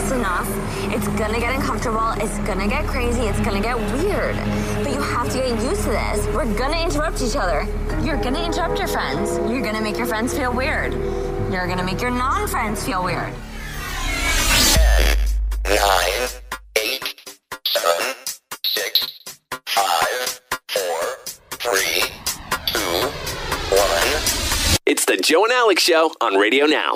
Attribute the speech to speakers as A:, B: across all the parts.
A: fast enough, it's gonna get uncomfortable, it's gonna get crazy, it's gonna get weird. But you have to get used to this. We're gonna interrupt each other. You're gonna interrupt your friends. You're gonna make your friends feel weird. You're gonna make your non-friends feel weird.
B: 10, 9, 8, 7, 6, 5, 4, 3, 2, 1.
C: It's the Joe and Alex Show on Radio Now.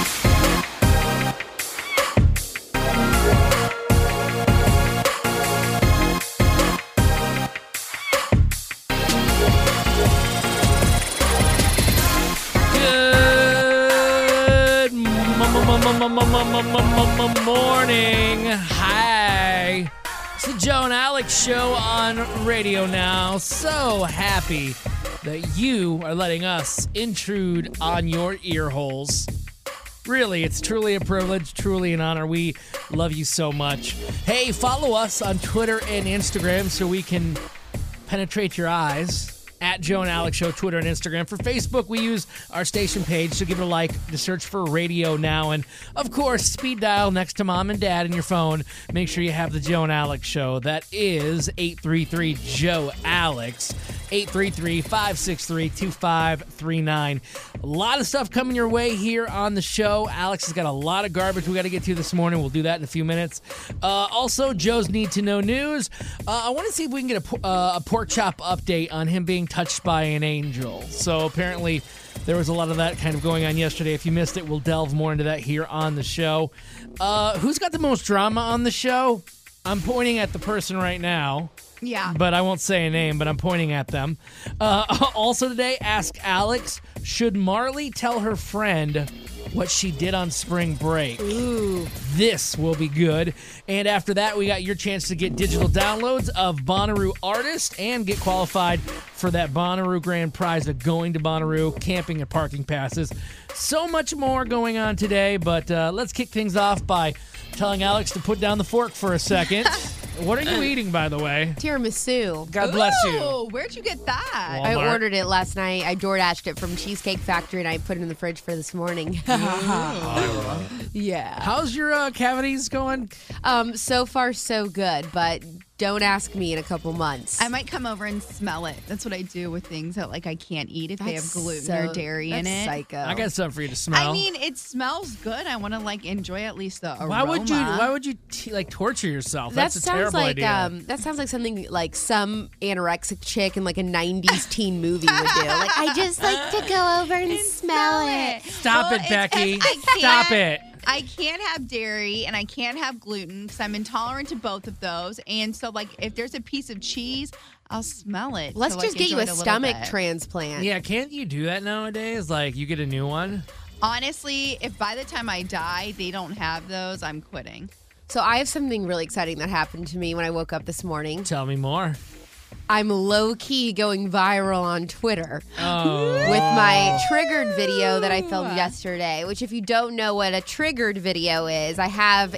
D: Good morning. Hi. It's the Joe and Alex Show on Radio Now. So happy that you are letting us intrude on your ear holes. Really, it's truly a privilege, truly an honor. We love you so much. Hey, follow us on Twitter and Instagram so we can penetrate your eyes. At Joe and Alex Show, Twitter and Instagram. For Facebook, we use our station page, so give it a like to search for Radio Now. And, of course, speed dial next to mom and dad in your phone. Make sure you have the Joe and Alex Show. That is 833-JOE-ALEX, 833-563-2539. A lot of stuff coming your way here on the show. Alex has got a lot of garbage we got to get to this morning. We'll do that in a few minutes. Also, Joe's Need to Know News. I want to see if we can get a pork chop update on him being touched by an angel. So apparently there was a lot of that kind of going on yesterday. If you missed it, we'll delve more into that here on the show. Who's got the most drama on the show? I'm pointing at the person right now.
E: Yeah.
D: But I won't say a name, but I'm pointing at them. Also today, ask Alex, should Marley tell her friend what she did on spring break?
E: Ooh.
D: This will be good. And after that, we got your chance to get digital downloads of Bonnaroo Artist and get qualified for that Bonnaroo Grand Prize of going to Bonnaroo, camping and parking passes. So much more going on today, but let's kick things off by telling Alex to put down the fork for a second. What are you eating, by the way?
E: Tiramisu.
D: God bless you.
E: Oh, where'd you get that?
D: Walmart.
E: I ordered it last night. I DoorDashed it from Cheesecake Factory, and I put it in the fridge for this morning. Yeah.
D: How's your cavities going?
E: So far, so good, but don't ask me in a couple months.
F: I might come over and smell it. That's what I do with things that I can't eat if they have gluten or dairy in it.
E: Psycho.
D: I got something for you to smell.
F: I mean, it smells good. I want to enjoy at least the aroma.
D: Why would you torture yourself? That's a terrible idea.
E: That sounds like something like some anorexic chick in like a 90s teen movie would do. Like, I just like to go over and smell it.
D: Stop it, Becky. Stop it.
F: I can't have dairy and I can't have gluten because I'm intolerant to both of those. And so, if there's a piece of cheese, I'll smell it.
E: Let's just get you a stomach transplant.
D: Yeah, can't you do that nowadays? You get a new one?
F: Honestly, if by the time I die, they don't have those, I'm quitting.
E: So I have something really exciting that happened to me when I woke up this morning.
D: Tell me more.
E: I'm low-key going viral on Twitter with my triggered video that I filmed yesterday, which if you don't know what a triggered video is, I have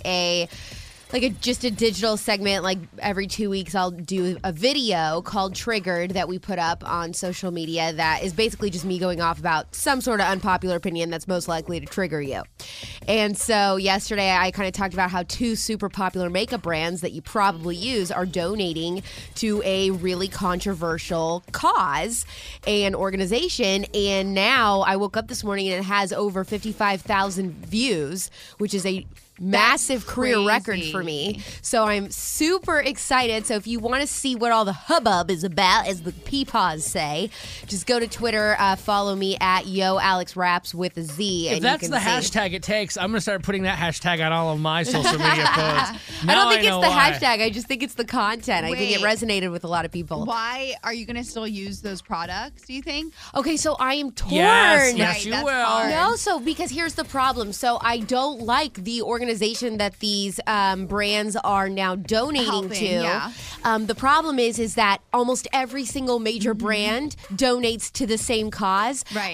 E: just a digital segment. Every 2 weeks I'll do a video called Triggered that we put up on social media that is basically just me going off about some sort of unpopular opinion that's most likely to trigger you. And so yesterday I kind of talked about how 2 super popular makeup brands that you probably use are donating to a really controversial cause and organization. And now I woke up this morning and it has over 55,000 views, which is a massive career record for me. So I'm super excited. So if you want to see what all the hubbub is about, as the peepaws say, just go to Twitter, follow me at YoAlexRaps with a Z.
D: If that's the hashtag it takes, I'm going to start putting that hashtag on all of my social media posts.
E: I don't think it's the hashtag. I just think it's the content. I think it resonated with a lot of people.
F: Why are you going to still use those products, do you think?
E: Okay, so I am torn.
D: Yes, you will.
E: No, because here's the problem. So I don't like the organization that these brands are now donating to.
F: Yeah.
E: The problem is that almost every single major brand donates to the same cause.
F: Right.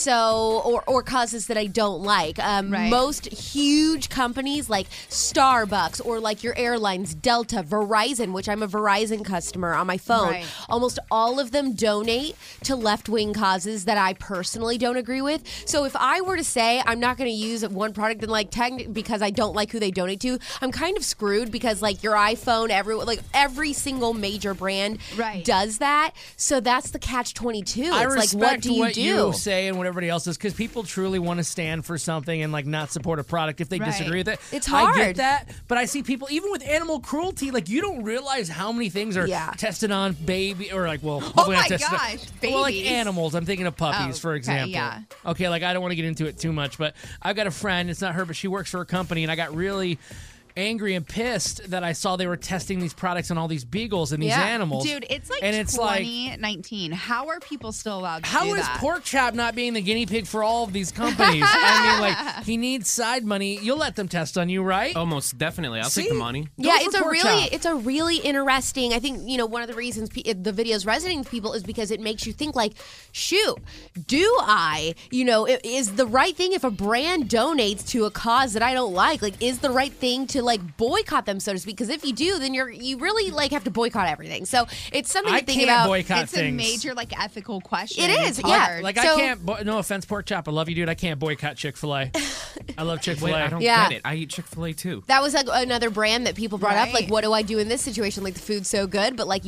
E: Or causes that I don't like.
F: Right.
E: Most huge companies like Starbucks or like your airlines, Delta, Verizon, which I'm a Verizon customer on my phone.
F: Right.
E: Almost all of them donate to left-wing causes that I personally don't agree with. So if I were to say I'm not going to use one product, then because I don't like who they donate to, I'm kind of screwed because like your iPhone, every single major brand does that. So that's the catch-22.
D: I
E: It's
D: respect
E: like, what do you
D: what
E: do?
D: you say and what everybody else is, because people truly want to stand for something and like not support a product if they disagree with it.
E: It's hard.
D: I get that, but I see people even with animal cruelty, like you don't realize how many things are tested on baby or like hopefully not tested on, well, like animals. I'm thinking of puppies, for example.
F: Yeah.
D: Okay, like I don't want to get into it too much, but I've got a friend. It's not her, but she works for a company, and I got really angry and pissed that I saw they were testing these products on all these beagles and these animals.
F: Dude, it's like 2019. How are people still allowed to do
D: How is
F: that?
D: Pork Chop not being the guinea pig for all of these companies? I mean, like, he needs side money. You'll let them test on you, right?
G: Oh, most definitely. I'll take the money.
E: Yeah, it's a really interesting. I think one of the reasons the video is resonating with people is because it makes you think like, shoot, do I? Is the right thing if a brand donates to a cause that I don't like? Like, is the right thing to like boycott them, so to speak? Because if you do, then you really like have to boycott everything. So it's something to think about.
D: Boycott
F: it's a major like ethical question.
E: It is,
F: hard.
D: Like I can't. No offense, Pork Chop. I love you, dude. I can't boycott Chick-fil-A. I love Chick-fil-A.
G: Wait, I don't get it. I eat Chick-fil-A too.
E: That was like another brand that people brought up. Like, what do I do in this situation? Like, the food's so good, but like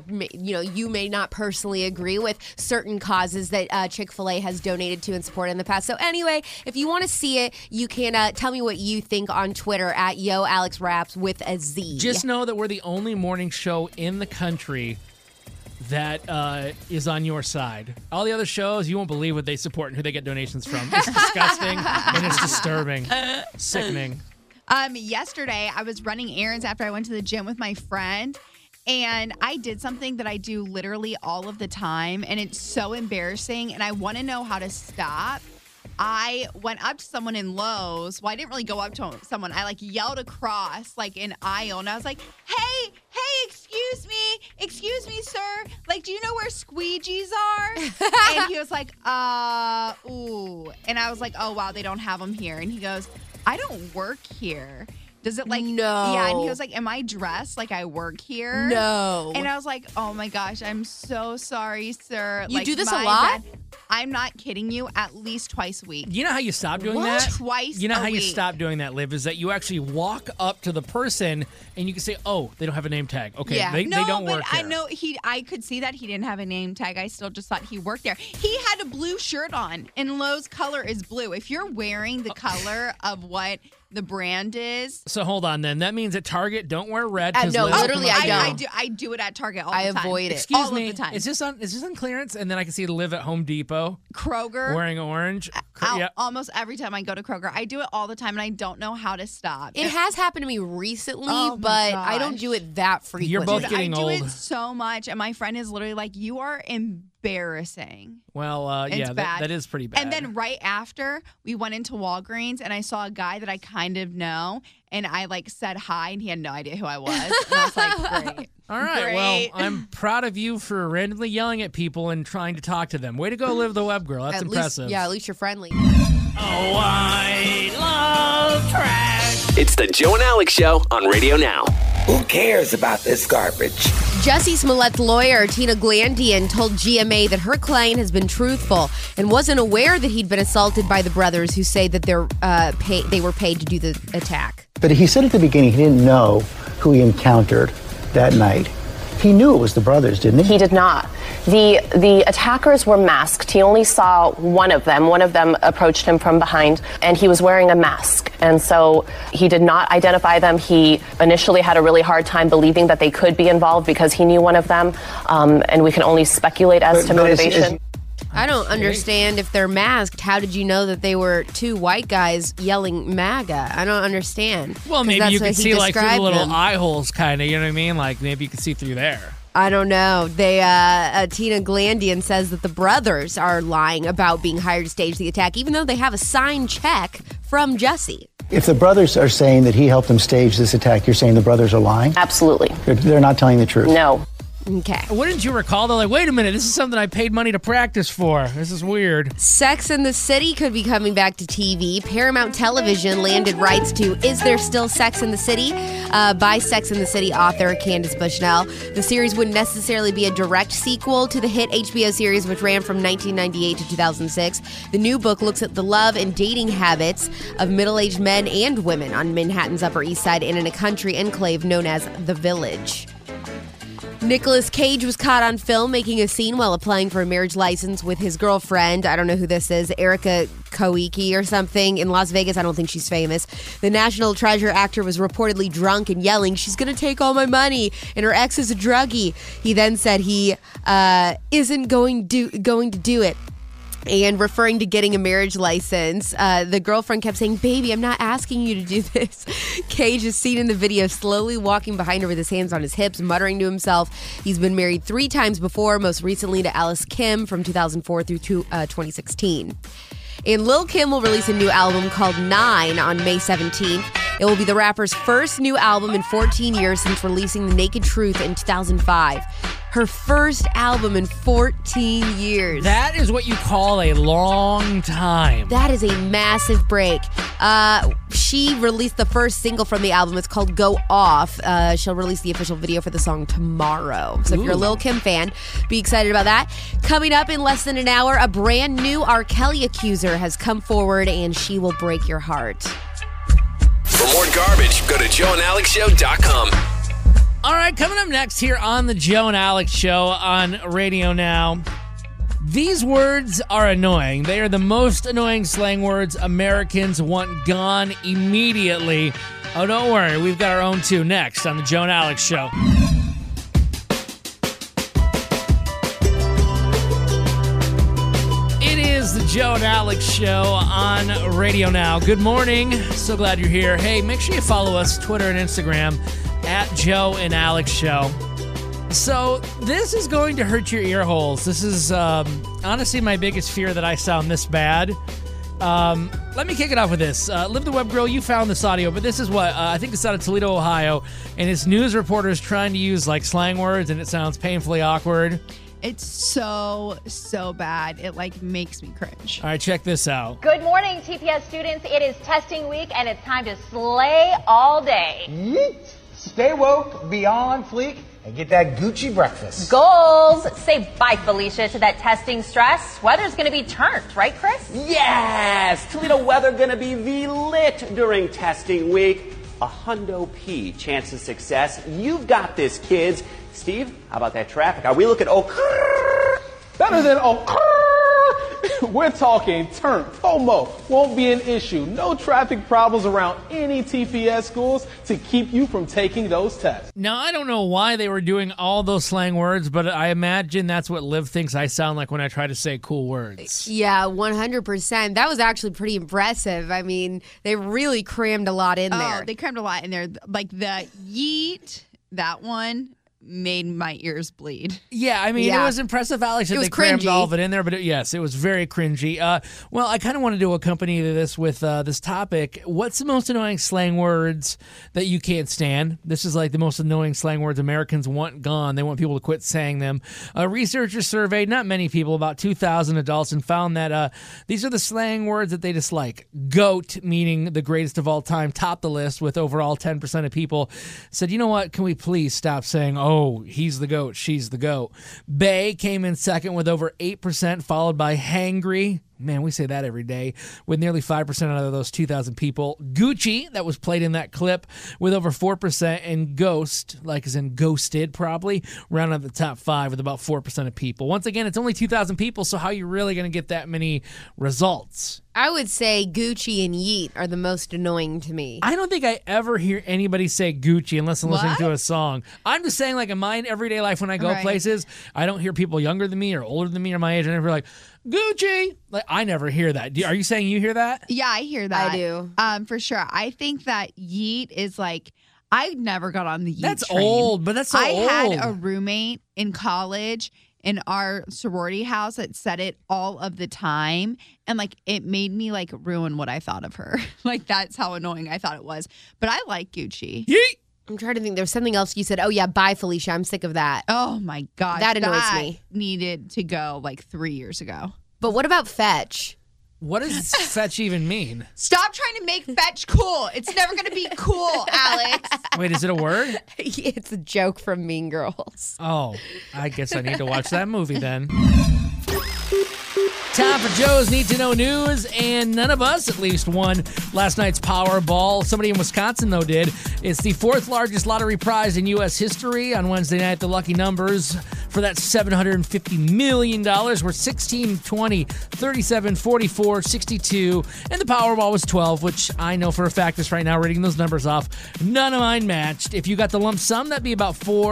E: you may not personally agree with certain causes that Chick-fil-A has donated to and supported in the past. So anyway, if you want to see it, you can tell me what you think on Twitter at @YoAlexRaps with a Z.
D: Just know that we're the only morning show in the country that is on your side. All the other shows, you won't believe what they support and who they get donations from. It's disgusting and it's disturbing. Sickening.
F: Yesterday, I was running errands after I went to the gym with my friend, and I did something that I do literally all of the time, and it's so embarrassing, and I want to know how to stop. I went up to someone in Lowe's. Well, I didn't really go up to someone. I like yelled across like an aisle, and I was like, hey, excuse me, sir. Like, do you know where squeegees are? And he was like, ooh. And I was like, oh, wow, they don't have them here. And he goes, I don't work here. Does it like
E: no?
F: Yeah, and he was like, "Am I dressed like I work here?"
E: No.
F: And I was like, "Oh my gosh, I'm so sorry, sir."
E: You
F: like,
E: do this
F: my
E: a lot?
F: bad. I'm not kidding you. At least twice a week.
D: You know how you stop doing
F: What?
D: that?
F: Twice
D: You know
F: a
D: how you
F: week.
D: stop doing that, Liv, is that you actually walk up to the person and you can say, "Oh, they don't have a name tag. Okay,
E: Yeah.
D: they don't work
F: I
D: here."
F: know I could see that he didn't have a name tag. I still just thought he worked there. He had a blue shirt on, and Lowe's color is blue. If you're wearing the color of what the brand is.
D: So hold on then. That means at Target, don't wear red.
E: No,
D: Liv-
E: literally, I don't.
F: I do it at Target all the
E: I
F: time.
E: avoid it.
D: Excuse
F: all
D: me.
F: of the time.
D: Is this on clearance? And then I can see it live at Home Depot
F: Kroger.
D: wearing orange. Yep.
F: Almost every time I go to Kroger. I do it all the time, and I don't know how to stop.
E: It has happened to me recently,
F: Oh my
E: but I don't
F: gosh.
E: do it that frequently.
D: You're both
F: Dude,
D: getting
F: I do
D: old.
F: it so much, and my friend is literally like, "You are embarrassing."
D: Well,
F: It's
D: yeah,
F: bad.
D: that is pretty bad.
F: And then right after, we went into Walgreens, and I saw a guy that I kind of know, and I like said hi, and he had no idea who I was. And I was like, great.
D: All right,
F: Great.
D: well, I'm proud of you for randomly yelling at people and trying to talk to them. Way to go, Liv the Web Girl. That's
E: At
D: impressive.
E: Least, at least you're friendly.
C: Oh, I love trash. It's the Joe and Alex Show on Radio Now.
H: Who cares about this garbage?
E: Jussie Smollett's lawyer, Tina Glandian, told GMA that her client has been truthful and wasn't aware that he'd been assaulted by the brothers who say that they were paid to do the attack.
I: But he said at the beginning he didn't know who he encountered that night. He knew it was the brothers, didn't he?
J: He did not. The attackers were masked. He only saw one of them. One of them approached him from behind, and he was wearing a mask. And so he did not identify them. He initially had a really hard time believing that they could be involved because he knew one of them. And we can only speculate as to motivation.
E: I don't understand if they're masked. How did you know that they were two white guys yelling MAGA? I don't understand.
D: Well,
E: 'Cause
D: maybe
E: that's
D: you
E: what
D: could
E: he
D: see like through the
E: described
D: little
E: them.
D: eye holes, kind of. You know what I mean? Like maybe you could see through there.
E: I don't know. They Tina Glandian says that the brothers are lying about being hired to stage the attack, even though they have a signed check from Jussie.
I: If the brothers are saying that he helped them stage this attack, you're saying the brothers are lying?
J: Absolutely.
I: They're not telling the truth.
J: No.
E: Okay.
D: Wouldn't you recall, though, like, wait a minute, this is something I paid money to practice for. This is weird.
E: Sex and the City could be coming back to TV. Paramount Television landed rights to Is There Still Sex in the City? By Sex and the City author Candace Bushnell. The series wouldn't necessarily be a direct sequel to the hit HBO series, which ran from 1998 to 2006. The new book looks at the love and dating habits of middle-aged men and women on Manhattan's Upper East Side and in a country enclave known as The Village. Nicolas Cage was caught on film making a scene while applying for a marriage license with his girlfriend. I don't know who this is, Erica Koike or something, in Las Vegas. I don't think she's famous. The National Treasure actor was reportedly drunk and yelling, "She's going to take all my money, and her ex is a druggie." He then said he isn't going to do it. And referring to getting a marriage license, the girlfriend kept saying, "Baby, I'm not asking you to do this." Cage is seen in the video slowly walking behind her with his hands on his hips, muttering to himself. He's been married 3 times before, most recently to Alice Kim from 2004 through 2016. And Lil' Kim will release a new album called 9 on May 17th. It will be the rapper's first new album in 14 years since releasing The Naked Truth in 2005. Her first album in 14 years.
D: That is what you call a long time.
E: That is a massive break. She released the first single from the album. It's called Go Off. She'll release the official video for the song tomorrow. So if you're a Lil' Kim fan, be excited about that. Coming up in less than an hour, a brand new R. Kelly accuser has come forward, and she will break your heart.
C: For more garbage, go to joeandalexshow.com.
D: All right, coming up next here on the Joe and Alex Show on Radio Now. These words are annoying. They are the most annoying slang words Americans want gone immediately. Oh, don't worry. We've got our own too next on the Joe and Alex Show. It is the Joe and Alex Show on Radio Now. Good morning. So glad you're here. Hey, make sure you follow us, Twitter and Instagram, at Joe and Alex Show. So this is going to hurt your ear holes. This is honestly my biggest fear, that I sound this bad. Let me kick it off with this. Live the Web Grill, you found this audio, but this is what, I think it's out of Toledo, Ohio, and it's news reporters trying to use like slang words, and it sounds painfully awkward.
F: It's so bad. It like makes me cringe.
D: All right, check this out.
K: Good morning, TPS students. It is testing week, and it's time to slay all day.
L: Yeet. Stay woke, be on fleek, and get that Gucci breakfast.
K: Goals. Say bye, Felicia, to that testing stress. Weather's going to be turned, right, Chris?
M: Yes! Toledo weather going to be V-lit during testing week. A hundo P chance of success. You've got this, kids. Steve, how about that traffic? Are we looking
N: better than We're talking turn. FOMO won't be an issue. No traffic problems around any TPS schools to keep you from taking those tests.
D: Now, I don't know why they were doing all those slang words, but I imagine that's what Liv thinks I sound like when I try to say cool words.
E: Yeah, 100%. That was actually pretty impressive. I mean, they really crammed a lot in there.
F: Oh, they crammed a lot in there. Like the yeet, that one made my ears bleed.
D: Yeah, I mean, it was impressive, Alex, that they crammed all of it in there, but yes, it was very cringy. Well, I kind of wanted to accompany this with this topic. What's the most annoying slang words that you can't stand? This is like the most annoying slang words Americans want gone. They want people to quit saying them. Researchers surveyed not many people, about 2,000 adults, and found that these are the slang words that they dislike. GOAT, meaning the greatest of all time, topped the list with overall 10% of people said, you know what, can we please stop saying, oh, he's the GOAT, she's the GOAT. Bae came in second with over 8%, followed by hangry. Man, we say that every day, with nearly 5% out of those 2,000 people. Gucci, that was played in that clip, with over 4%, and ghost, like as in ghosted probably, round out the top 5 with about 4% of people. Once again, it's only 2,000 people, so how are you really going to get that many results?
E: I would say Gucci and yeet are the most annoying to me.
D: I don't think I ever hear anybody say Gucci unless I'm listening to a song. I'm just saying, like, in my everyday life when I go places, I don't hear people younger than me or older than me or my age, and they're like, Gucci. Like, I never hear that. Are you saying you hear that?
F: Yeah, I hear that.
E: I do.
F: For sure. I think that yeet is like, I never got on the yeet
D: That's
F: train.
D: old, but that's so old.
F: I had a roommate in college in our sorority house that said it all of the time, and like it made me like ruin what I thought of her. Like, that's how annoying I thought it was. But I like Gucci.
D: Yeet.
E: I'm trying to think. There's something else you said. Oh, yeah, bye, Felicia. I'm sick of that.
F: Oh, my gosh.
E: That annoys me.
F: Needed to go like 3 years ago.
E: But what about fetch?
D: What does fetch even mean?
F: Stop trying to make fetch cool. It's never going to be cool, Alex.
D: Wait, is it a word?
E: It's a joke from Mean Girls.
D: Oh, I guess I need to watch that movie then. Time for Joe's Need to Know News, and none of us at least won last night's Powerball. Somebody in Wisconsin, though, did. It's the fourth largest lottery prize in U.S. history. On Wednesday night, the lucky numbers for that $750 million were 16, 20, 37, 44, 62, and the Powerball was 12, which I know for a fact is right now reading those numbers off. None of mine matched. If you got the lump sum, that'd be about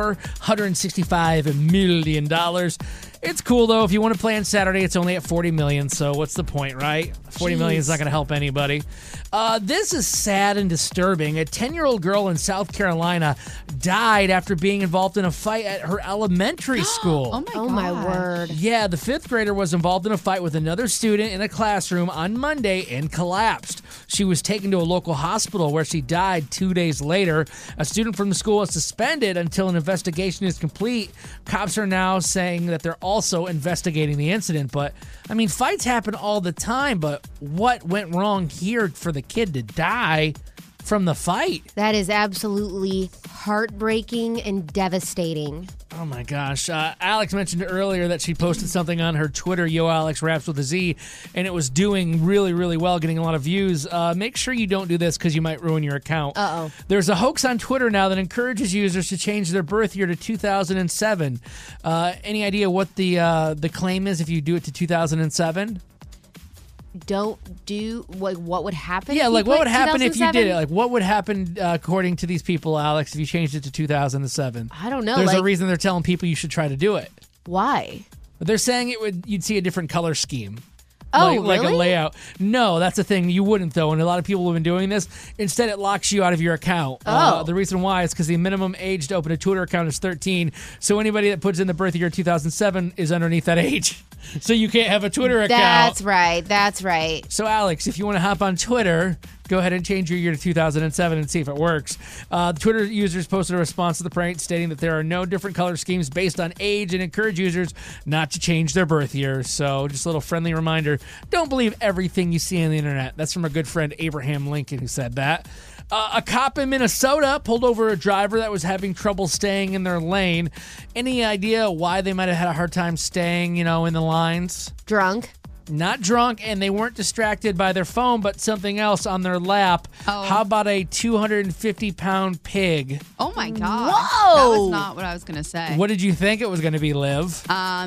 D: $465 million. It's cool, though. If you want to play on Saturday, it's only at $40 million, so what's the point, right? $40 million is not going to help anybody. This is sad and disturbing. A 10-year-old girl in South Carolina died after being involved in a fight at her elementary school.
E: Oh my word.
D: Yeah, the fifth grader was involved in a fight with another student in a classroom on Monday and collapsed. She was taken to a local hospital where she died 2 days later. A student from the school is suspended until an investigation is complete. Cops are now saying that they're also investigating the incident. But, I mean, fights happen all the time, but what went wrong here for the kid to die from the fight?
E: That is absolutely heartbreaking and devastating.
D: Oh my gosh. Alex mentioned earlier that she posted something on her Twitter, YoAlexRaps with a Z, and it was doing really, really well, getting a lot of views. Make sure you don't do this because you might ruin your account.
E: Uh-oh.
D: There's a hoax on Twitter now that encourages users to change their birth year to 2007. Any idea what the claim is if you do it to 2007?
E: Don't do what would happen?
D: Yeah,
E: if
D: like
E: you
D: what
E: put
D: would happen if you
E: 2007?
D: did it? Like what would happen according to these people, Alex, if you changed it to 2007?
E: I don't know.
D: There's a reason they're telling people you should try to do it.
E: Why?
D: But they're saying you'd see a different color scheme.
E: Oh,
D: like
E: really?
D: a layout. No, that's the thing. You wouldn't, though, and a lot of people have been doing this. Instead, it locks you out of your account.
E: Oh.
D: The reason why is because the minimum age to open a Twitter account is 13, so anybody that puts in the birth year 2007 is underneath that age. So you can't have a Twitter account.
E: That's right.
D: So, Alex, if you want to hop on Twitter, go ahead and change your year to 2007 and see if it works. The Twitter users posted a response to the prank stating that there are no different color schemes based on age and encourage users not to change their birth year. So just a little friendly reminder, don't believe everything you see on the internet. That's from our good friend Abraham Lincoln who said that. A cop in Minnesota pulled over a driver that was having trouble staying in their lane. Any idea why they might have had a hard time staying, in the lines?
E: Drunk.
D: Not drunk, and they weren't distracted by their phone, but something else on their lap.
F: Oh.
D: How about a 250-pound pig?
F: Oh, my God.
E: Whoa.
F: That was not what I was going to say.
D: What did you think it was going to be, Liv?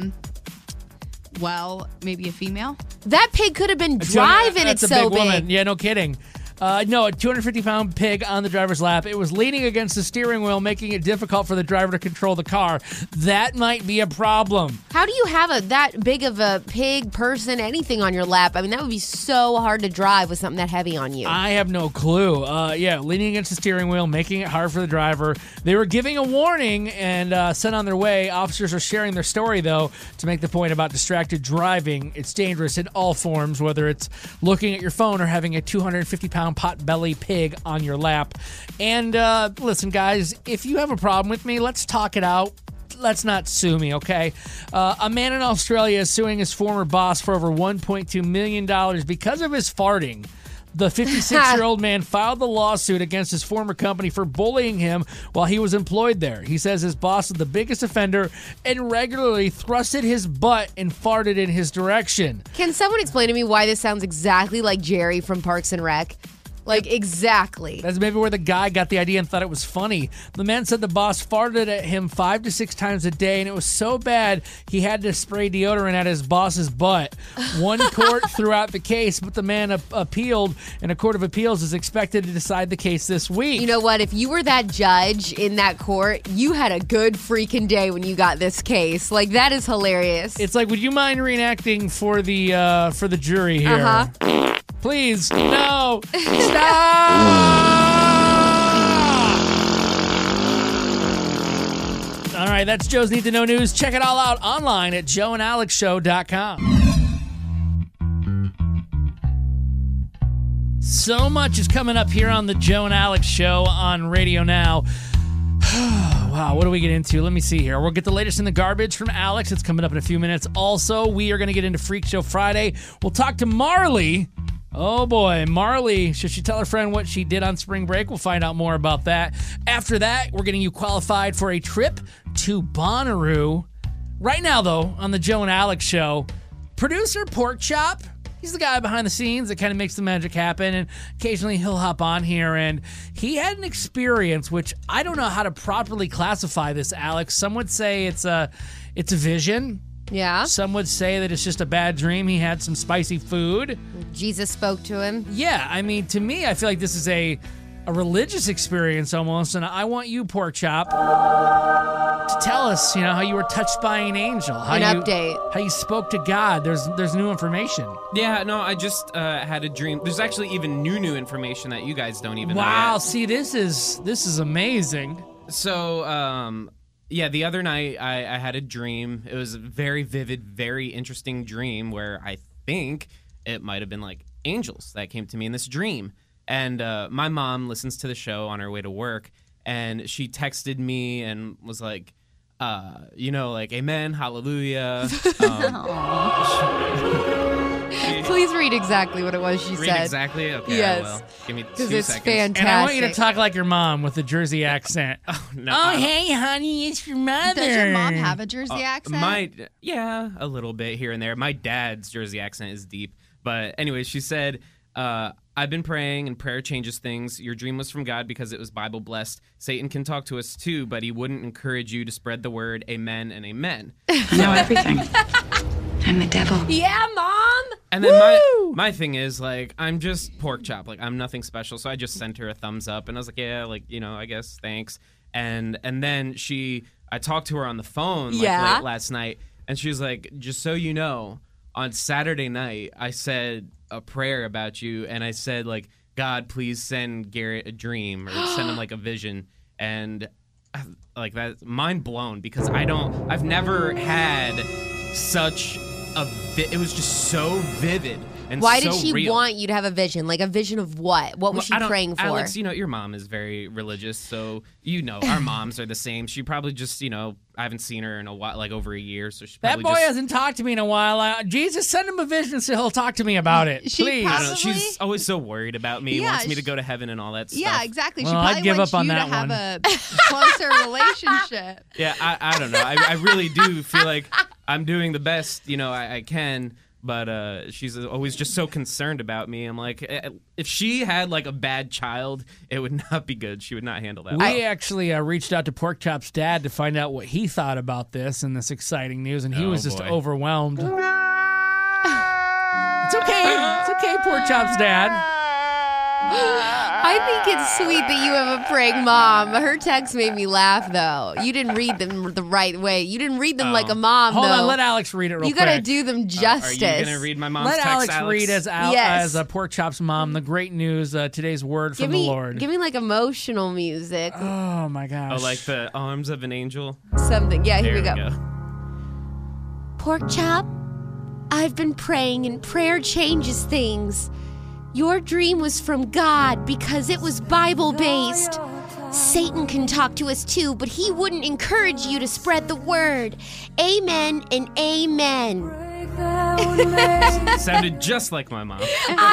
F: Well, maybe a female?
E: That pig could have been driving.
D: That's
E: It's
D: a
E: so
D: big
E: big.
D: woman. Yeah, no kidding. No, a 250-pound pig on the driver's lap. It was leaning against the steering wheel, making it difficult for the driver to control the car. That might be a problem.
E: How do you have that big of a pig, person, anything on your lap? I mean, that would be so hard to drive with something that heavy on you.
D: I have no clue. Leaning against the steering wheel, making it hard for the driver. They were giving a warning and sent on their way. Officers are sharing their story, though, to make the point about distracted driving. It's dangerous in all forms, whether it's looking at your phone or having a 250-pound pot-belly pig on your lap. And listen, guys, if you have a problem with me, let's talk it out. Let's not sue me, okay? A man in Australia is suing his former boss for over $1.2 million because of his farting. The 56-year-old man filed the lawsuit against his former company for bullying him while he was employed there. He says his boss is the biggest offender and regularly thrusted his butt and farted in his direction.
E: Can someone explain to me why this sounds exactly like Jerry from Parks and Rec? Like, exactly.
D: That's maybe where the guy got the idea and thought it was funny. The man said the boss farted at him 5 to 6 times a day, and it was so bad he had to spray deodorant at his boss's butt. One court threw out the case, but the man appealed, and a court of appeals is expected to decide the case this week.
E: You know what? If you were that judge in that court, you had a good freaking day when you got this case. Like, that is hilarious.
D: It's like, would you mind reenacting for the jury here?
E: Uh-huh.
D: Please, no, stop! All right, that's Joe's Need to Know News. Check it all out online at joeandalexshow.com. So much is coming up here on the Joe and Alex Show on Radio Now. Wow, what do we get into? Let me see here. We'll get the latest in the garbage from Alex. It's coming up in a few minutes. Also, we are going to get into Freak Show Friday. We'll talk to Marley. Oh boy, Marley, should she tell her friend what she did on spring break? We'll find out more about that. After that, we're getting you qualified for a trip to Bonnaroo. Right now, though, on the Joe and Alex show, producer Pork Chop, he's the guy behind the scenes that kind of makes the magic happen, and occasionally he'll hop on here, and he had an experience, which I don't know how to properly classify this, Alex. Some would say it's a vision.
E: Yeah.
D: Some would say that it's just a bad dream. He had some spicy food.
E: Jesus spoke to him.
D: Yeah, I mean, to me, I feel like this is a religious experience almost, and I want you, Pork Chop, to tell us, how you were touched by an angel.
E: Update.
D: How you spoke to God. There's new information.
G: Yeah, no, I just had a dream. There's actually even new information that you guys don't even know yet.
D: Wow, see, this is amazing.
G: So, yeah, the other night I had a dream. It was a very vivid, very interesting dream where I think it might have been like angels that came to me in this dream. And my mom listens to the show on her way to work, and she texted me and was like, like, amen, hallelujah.
E: Please read exactly what it was she said.
G: Read exactly? Okay,
E: yes.
G: I will. Give me 2
E: Because it's
G: seconds.
E: fantastic.
D: And I want you to talk like your mom with the Jersey accent.
G: No,
D: hey, honey, it's your mother.
F: Does your mom have a Jersey accent?
G: Yeah, a little bit here and there. My dad's Jersey accent is deep. But anyway, she said, I've been praying, and prayer changes things. Your dream was from God because it was Bible blessed. Satan can talk to us too, but he wouldn't encourage you to spread the word amen and amen.
O: I know everything. I'm the devil.
E: Yeah, Mom.
G: And then my thing is, like, I'm just Pork Chop. Like, I'm nothing special. So I just sent her a thumbs up, and I was like, yeah, like, I guess, thanks. And then I talked to her on the phone late last night, and she was like, just so you know, on Saturday night, I said a prayer about you, and I said, like, God, please send Garrett a dream, or send him, like, a vision. And, like, that's mind blown, because I've never had such it was just so vivid and
E: Why
G: so
E: did she
G: real.
E: want you to have a vision? Like a vision of what? What was she praying for?
G: Alex, your mom is very religious, so our moms are the same. She probably just, I haven't seen her in a while, like over a year, so she
D: that
G: probably
D: boy hasn't talked to me in a while. Jesus, send him a vision so he'll talk to me about it. Please.
G: I don't know, she's always so worried about me,
F: Yeah,
G: wants me to go to heaven and all that stuff.
F: Yeah, exactly.
D: Well,
F: she probably
D: I'd give
F: wants
D: up on
F: you
D: that
F: to have
D: one.
F: a closer relationship.
G: Yeah, I don't know. I really do feel like I'm doing the best, I can. But she's always just so concerned about me. I'm like, if she had like a bad child, it would not be good. She would not handle that.
D: We actually reached out to Pork Chop's dad to find out what he thought about this and this exciting news, and he was just overwhelmed. It's okay, Pork Chop's dad.
E: I think it's sweet that you have a praying mom. Her text made me laugh, though. You didn't read them the right way. You didn't read them like a mom,
D: Hold
E: though.
D: on, let Alex read it real
E: You
D: quick.
E: gotta do them justice.
G: Are you going to read my mom's
D: Let
G: text,
D: Alex read as
E: Yes.
D: Pork Chop's mom the great news, today's word from the Lord.
E: Give me like emotional music.
D: Oh, my gosh.
G: Oh, like the arms of an angel?
E: Something. Yeah, here
G: There
E: we go.
G: go.
E: Pork Chop, I've been praying, and prayer changes things. Your dream was from God because it was Bible-based. Satan can talk to us too, but he wouldn't encourage you to spread the word. Amen and amen.
G: Sounded just like my mom.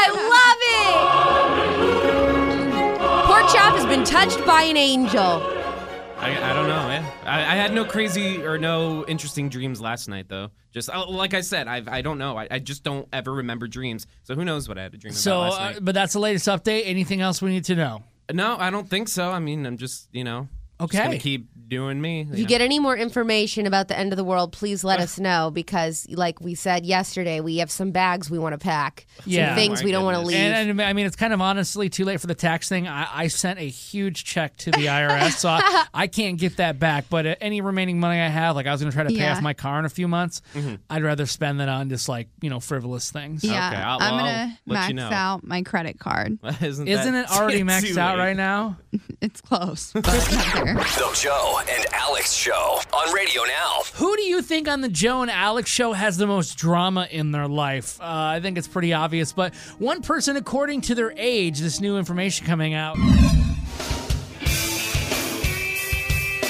E: I love it! Pork Chop has been touched by an angel.
G: I don't know, man. I had no crazy or no interesting dreams last night, though. Just like I said, I don't know. I just don't ever remember dreams. So who knows what I had a dream about last night.
D: But that's the latest update. Anything else we need to know?
G: No, I don't think so. I mean, I'm just, just
D: Okay.
G: gonna keep doing me.
E: If you get any more information about the end of the world, please let us know, because like we said yesterday, we have some bags we want to pack.
D: Yeah.
E: Some things we don't want to leave.
D: And I mean, it's kind of honestly too late for the tax thing. I sent a huge check to the IRS, so I can't get that back. But any remaining money I have, like I was going to try to pay off my car in a few months, I'd rather spend that on just like, frivolous things.
F: Yeah,
G: Okay,
F: I'm going to
G: let you
F: max
G: know.
F: out my credit card.
G: Isn't
D: it already maxed out right now?
F: It's close, but not there.
C: The Joe and Alex Show on Radio Now.
D: Who do you think on the Joe and Alex Show has the most drama in their life? I think it's pretty obvious, but one person according to their age, this new information coming out.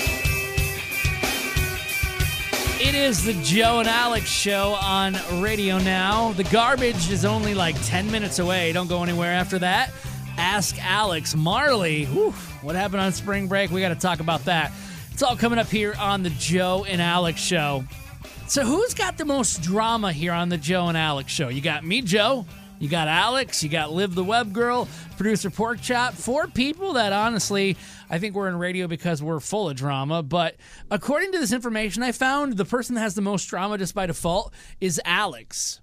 D: It is the Joe and Alex Show on Radio Now. The garbage is only like 10 minutes away. Don't go anywhere after that. Ask Alex. Marley, what happened on spring break? We got to talk about that. It's all coming up here on the Joe and Alex Show. So who's got the most drama here on the Joe and Alex Show? You got me, Joe. You got Alex. You got Liv the Web Girl, producer Pork Chop. 4 people that honestly, I think we're in radio because we're full of drama. But according to this information I found, the person that has the most drama just by default is Alex.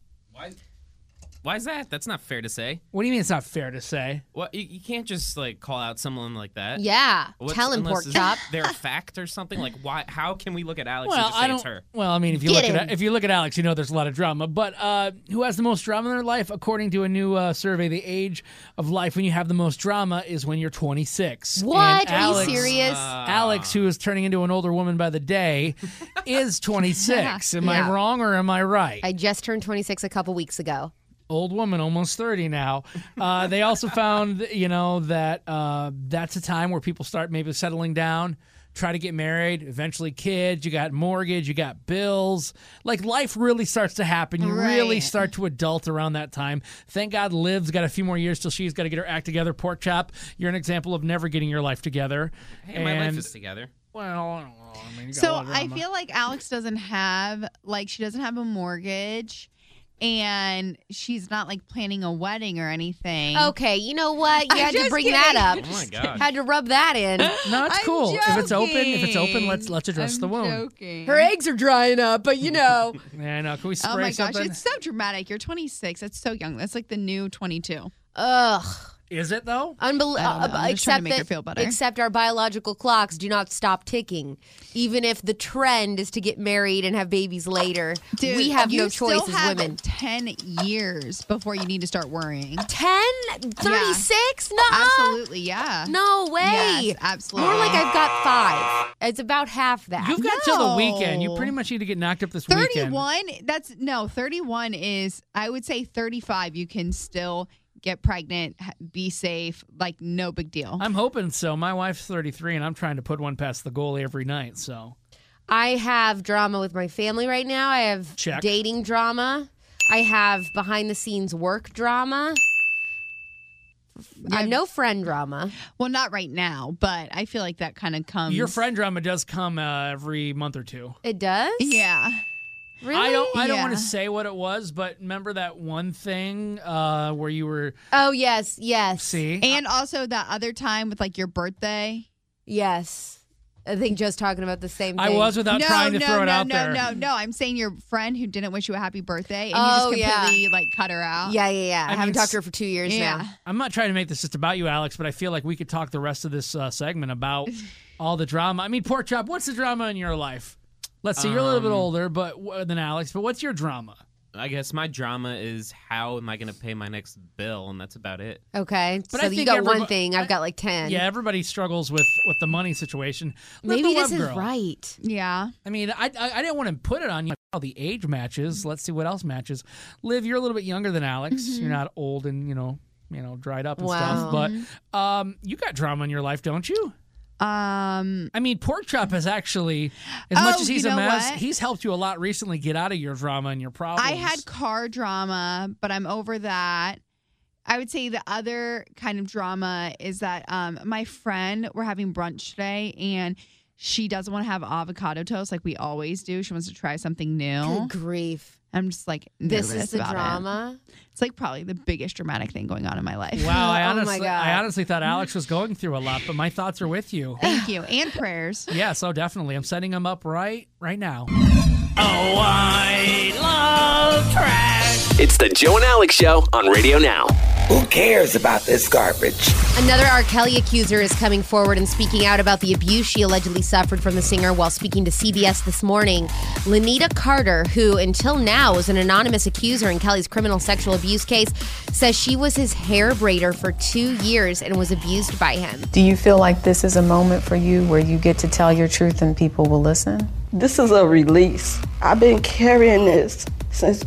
G: Why is that? That's not fair to say.
D: What do you mean it's not fair to say?
G: Well, you can't just call out someone like that.
E: Yeah, tell him, Pork Chop.
G: Is there a fact or something? Like, why? How can we look at Alex
D: Well,
G: and just say it's her?
D: Well, I mean, if you look at Alex, you know there's a lot of drama. But who has the most drama in their life? According to a new survey, the age of life when you have the most drama is when you're 26.
E: What?
D: And
E: Are
D: Alex,
E: you serious?
D: Alex, who is turning into an older woman by the day, is 26. Am I wrong or am I right?
E: I just turned 26 a couple weeks ago.
D: Old woman, almost 30 now. They also found, that that's a time where people start maybe settling down, try to get married, eventually kids. You got mortgage, you got bills. Like life really starts to happen. You really start to adult around that time. Thank God Liv's got a few more years till she's got to get her act together. Pork Chop, you're an example of never getting your life together.
G: Hey, my life is together.
D: Well, I don't know. I mean, you got a
F: So
D: lot of
F: I
D: drama.
F: feel like Alex doesn't have a mortgage. And she's not planning a wedding or anything.
E: Okay, you know what? You had to bring that up.
G: Oh my God.
E: Had to rub that in.
D: No, it's cool. If it's open, let's address the wound.
F: Joking.
E: Her eggs are drying up, but
D: Yeah, I know. Can we spray
F: Oh my
D: something?
F: gosh, it's so dramatic. You're 26. That's so young. That's like the new 22.
E: Ugh.
D: Is it though?
F: I'm just trying to make her feel better.
E: Except our biological clocks do not stop ticking. Even if the trend is to get married and have babies later,
F: Dude,
E: we have no
F: you
E: choice
F: still
E: as
F: have
E: women.
F: 10 years before you need to start worrying.
E: 10? 36? No.
F: Absolutely, yeah.
E: No way.
F: Yes, absolutely.
E: More like I've got 5. It's about half that.
D: You've got till the weekend. You pretty much need to get knocked up this weekend.
F: 31 is, I would say 35, you can still get pregnant, be safe, no big deal.
D: I'm hoping so. My wife's 33, and I'm trying to put one past the goalie every night. So
E: I have drama with my family right now. I have dating drama. I have behind-the-scenes work drama. No friend drama.
F: Well, not right now, but I feel like that kind of comes.
D: Your friend drama does come every month or two.
E: It does?
F: Yeah.
E: Really?
D: I don't want to say what it was, but remember that one thing where you were...
E: Oh, yes.
D: See?
F: And also that other time with your birthday.
E: Yes. I think Joe's talking about the same thing.
D: I was without trying to throw it out there.
F: No. I'm saying your friend who didn't wish you a happy birthday and you just completely cut her out.
E: Yeah. I haven't talked to her for 2 years now.
D: I'm not trying to make this just about you, Alex, but I feel like we could talk the rest of this segment about all the drama. I mean, Pork Chop, what's the drama in your life? Let's see, you're a little bit older than Alex, but what's your drama?
G: I guess my drama is how am I going to pay my next bill, and that's about it.
E: Okay,
D: But
E: so
D: I
E: you
D: think
E: got one thing. I've got 10.
D: Yeah, everybody struggles with the money situation.
E: Maybe this is right.
F: Yeah.
D: I mean, I didn't want to put it on you. All the age matches. Let's see what else matches. Liv, you're a little bit younger than Alex.
E: Mm-hmm.
D: You're not old and dried up and stuff. But you got drama in your life, don't you? I mean, Pork Chop has actually, as much as he's a mess, he's helped you a lot recently get out of your drama and your problems.
F: I had car drama, but I'm over that. I would say the other kind of drama is that my friend, we're having brunch today, and she doesn't want to have avocado toast like we always do. She wants to try something new.
E: Good grief.
F: I'm just
E: this is the
F: about
E: drama.
F: It's probably the biggest dramatic thing going on in my life.
D: Wow, I
E: my God.
D: honestly thought Alex was going through a lot, but my thoughts are with you.
F: Thank you. And prayers.
D: Yes, definitely. I'm setting them up right now.
C: Oh, I love trash. It's the Joe and Alex Show on Radio Now.
H: Who cares about this garbage?
E: Another R. Kelly accuser is coming forward and speaking out about the abuse she allegedly suffered from the singer while speaking to CBS this morning. Lanita Carter, who until now was an anonymous accuser in Kelly's criminal sexual abuse case, says she was his hair braider for 2 years and was abused by him.
P: Do you feel like this is a moment for you where you get to tell your truth and people will listen?
Q: This is a release. I've been carrying this since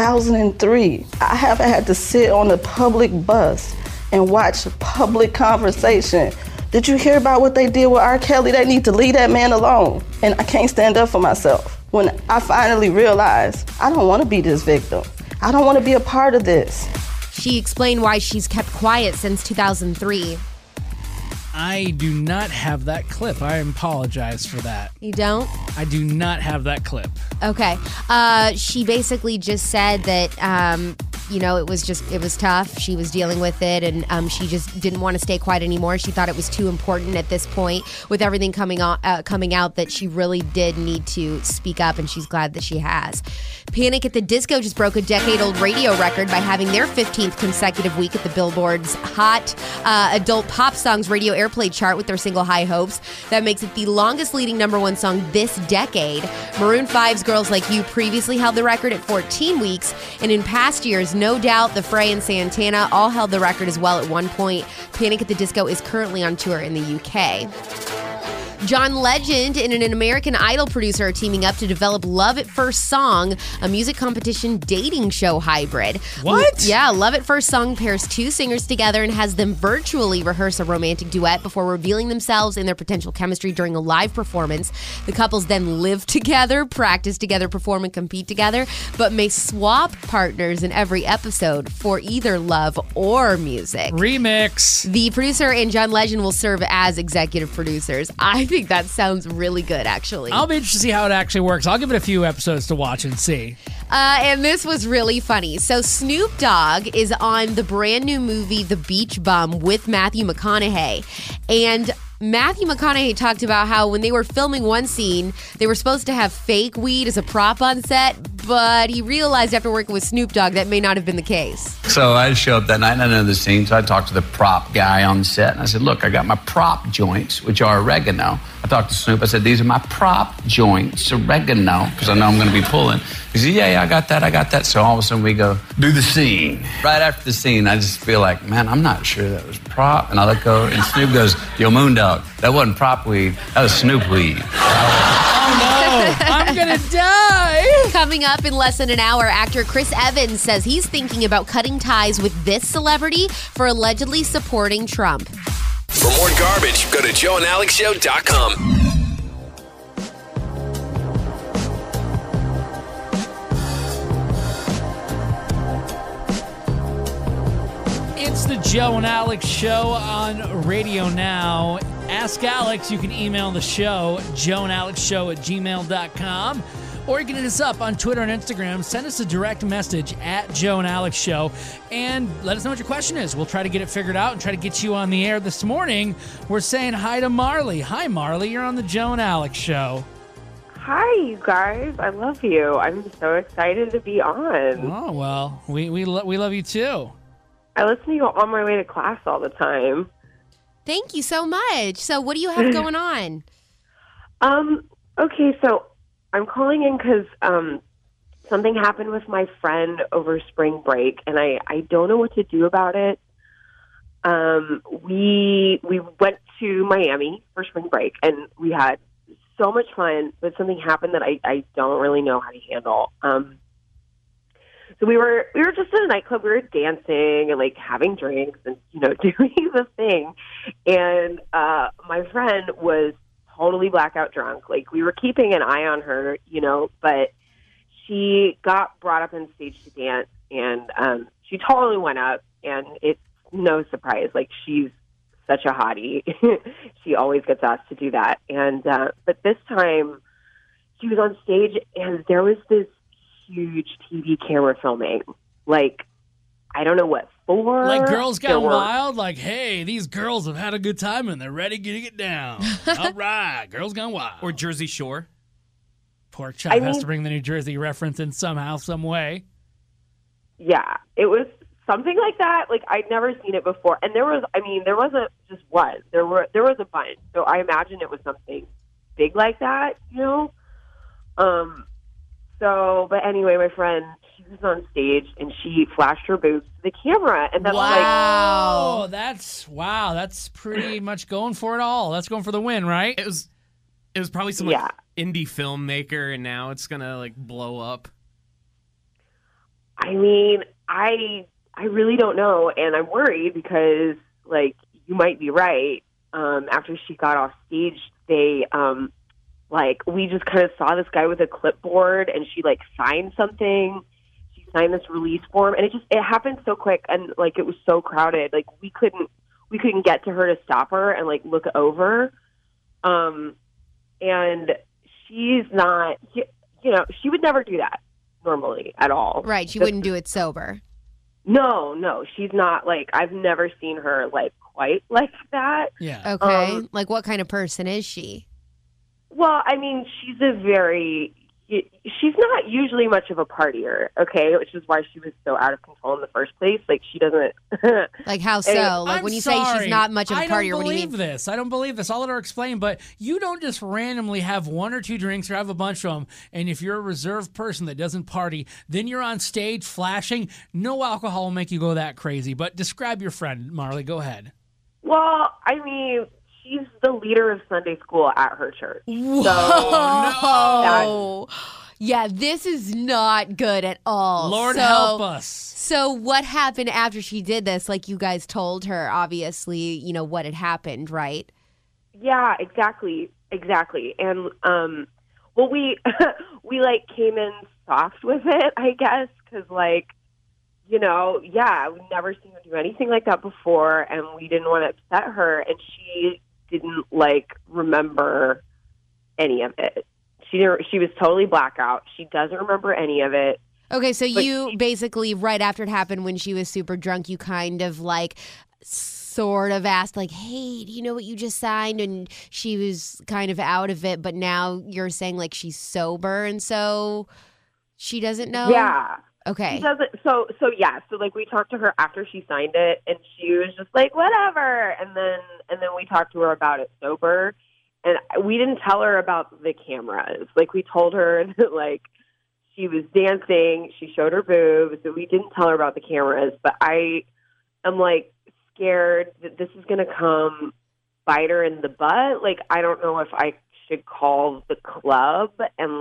Q: 2003. I haven't had to sit on a public bus and watch public conversation Did you hear about what they did with R. Kelly? They need to leave that man alone. And I can't stand up for myself. When I finally realized I don't want to be this victim. I don't want to be a part of this.
E: She explained why she's kept quiet since 2003.
D: I do not have that clip. I apologize for that.
E: You don't?
D: I do not have that clip.
E: Okay. She basically just said that, it was tough. She was dealing with it, and she just didn't want to stay quiet anymore. She thought it was too important at this point with everything coming out that she really did need to speak up, and she's glad that she has. Panic at the Disco just broke a decade-old radio record by having their 15th consecutive week at the Billboard's Hot Adult Pop Songs radio airplay chart with their single High Hopes. That makes it the longest leading #1 song this decade. Maroon 5's Girls Like You previously held the record at 14 weeks, and in past years, No Doubt, The Fray, and Santana all held the record as well at one point. Panic at the Disco is currently on tour in the UK. John Legend and an American Idol producer are teaming up to develop Love at First Song, a music competition dating show hybrid.
D: What?
E: Yeah, Love at First Song pairs two singers together and has them virtually rehearse a romantic duet before revealing themselves and their potential chemistry during a live performance. The couples then live together, practice together, perform, and compete together, but may swap partners in every episode for either love or music.
D: Remix.
E: The producer and John Legend will serve as executive producers. I think that sounds really good, actually.
D: I'll be interested to see how it actually works. I'll give it a few episodes to watch and see.
E: And this was really funny. So Snoop Dogg is on the brand new movie The Beach Bum with Matthew McConaughey. And Matthew McConaughey talked about how when they were filming one scene, they were supposed to have fake weed as a prop on set, but he realized after working with Snoop Dogg that may not have been the case.
R: So I show up that night and I know the scene, so I talked to the prop guy on set and I said, look, I got my prop joints, which are oregano. I talked to Snoop, I said, these are my prop joints, oregano, because I know I'm going to be pulling. He said, yeah, I got that. So all of a sudden we go, do the scene. Right after the scene, I just feel like, man, I'm not sure that was prop. And I let go, and Snoop goes, yo, Moondog, that wasn't prop weed, that was Snoop weed.
D: I'm gonna die.
E: Coming up in less than an hour, actor Chris Evans says he's thinking about cutting ties with this celebrity for allegedly supporting Trump.
C: For more garbage, go to joeandalexshow.com.
D: It's the Joe and Alex Show on Radio Now. Ask Alex. You can email the show, joeandalexshow@gmail.com. Or you can hit us up on Twitter and Instagram. Send us a direct message at Joe and Alex Show and let us know what your question is. We'll try to get it figured out and try to get you on the air. This morning, we're saying hi to Marley. Hi, Marley. You're on the Joe and Alex Show.
S: Hi, you guys. I love you. I'm so excited to be on.
D: Oh, well, we love you too.
S: I listen to you on my way to class all the time.
E: Thank you so much. So what do you have going on?
S: Okay, so I'm calling in because something happened with my friend over spring break, and I don't know what to do about it. We went to Miami for spring break, and we had so much fun, but something happened that I don't really know how to handle. So we were just in a nightclub. We were dancing and like having drinks and doing the thing. And my friend was totally blackout drunk. Like we were keeping an eye on her, but she got brought up on stage to dance, and she totally went up. And it's no surprise. Like she's such a hottie. She always gets asked to do that. And but this time she was on stage, and there was this huge TV camera filming. Like, I don't know what for.
D: Like Girls Gone Wild? Like, hey, these girls have had a good time and they're ready to get down. All right, Girls Gone Wild.
G: Or Jersey Shore.
D: Pork Chop has to bring the New Jersey reference in somehow, some way.
S: Yeah, it was something like that. Like, I'd never seen it before. And there wasn't just one. There was a bunch. So I imagine it was something big like that, but anyway, my friend, she was on stage and she flashed her boobs to the camera, and that's
D: that's pretty much going for it all. That's going for the win, right?
G: It was probably some indie filmmaker, and now it's gonna blow up.
S: I mean, I really don't know, and I'm worried because you might be right, after she got off stage, they we just kind of saw this guy with a clipboard, and she signed something. She signed this release form, and it happened so quick, and it was so crowded. We couldn't get to her to stop her and look over. And she's not, she would never do that normally at all.
E: Right. She wouldn't do it sober.
S: No, she's not I've never seen her quite like that.
D: Yeah.
E: Okay. What kind of person is she?
S: Well, I mean, she's not usually much of a partier, okay, which is why she was so out of control in the first place. She doesn't.
E: How so? When you say she's not much of a partier, what do you mean?
D: I don't believe this. I'll let her explain, but you don't just randomly have one or two drinks or have a bunch of them, and if you're a reserved person that doesn't party, then you're on stage flashing. No alcohol will make you go that crazy, but describe your friend, Marley. Go ahead.
S: Well, I mean, she's the leader of Sunday school at her church.
E: Whoa, no. Yeah, this is not good at all.
D: Lord help us.
E: So what happened after she did this? You guys told her, obviously, what had happened, right?
S: Yeah, exactly. And, we came in soft with it, I guess, because, we've never seen her do anything like that before, and we didn't want to upset her, and she didn't remember any of it. She was totally blackout. She doesn't remember any of it.
E: Okay, so you basically, right after it happened, when she was super drunk, you kind of sort of asked hey, do you know what you just signed? And she was kind of out of it, but now you're saying she's sober, and so she doesn't know?
S: Yeah.
E: Okay.
S: She doesn't. So we talked to her after she signed it, and she was just whatever. And then we talked to her about it sober, and we didn't tell her about the cameras. We told her that she was dancing, she showed her boobs, so we didn't tell her about the cameras. But I am scared that this is going to come bite her in the butt. I don't know if I should call the club and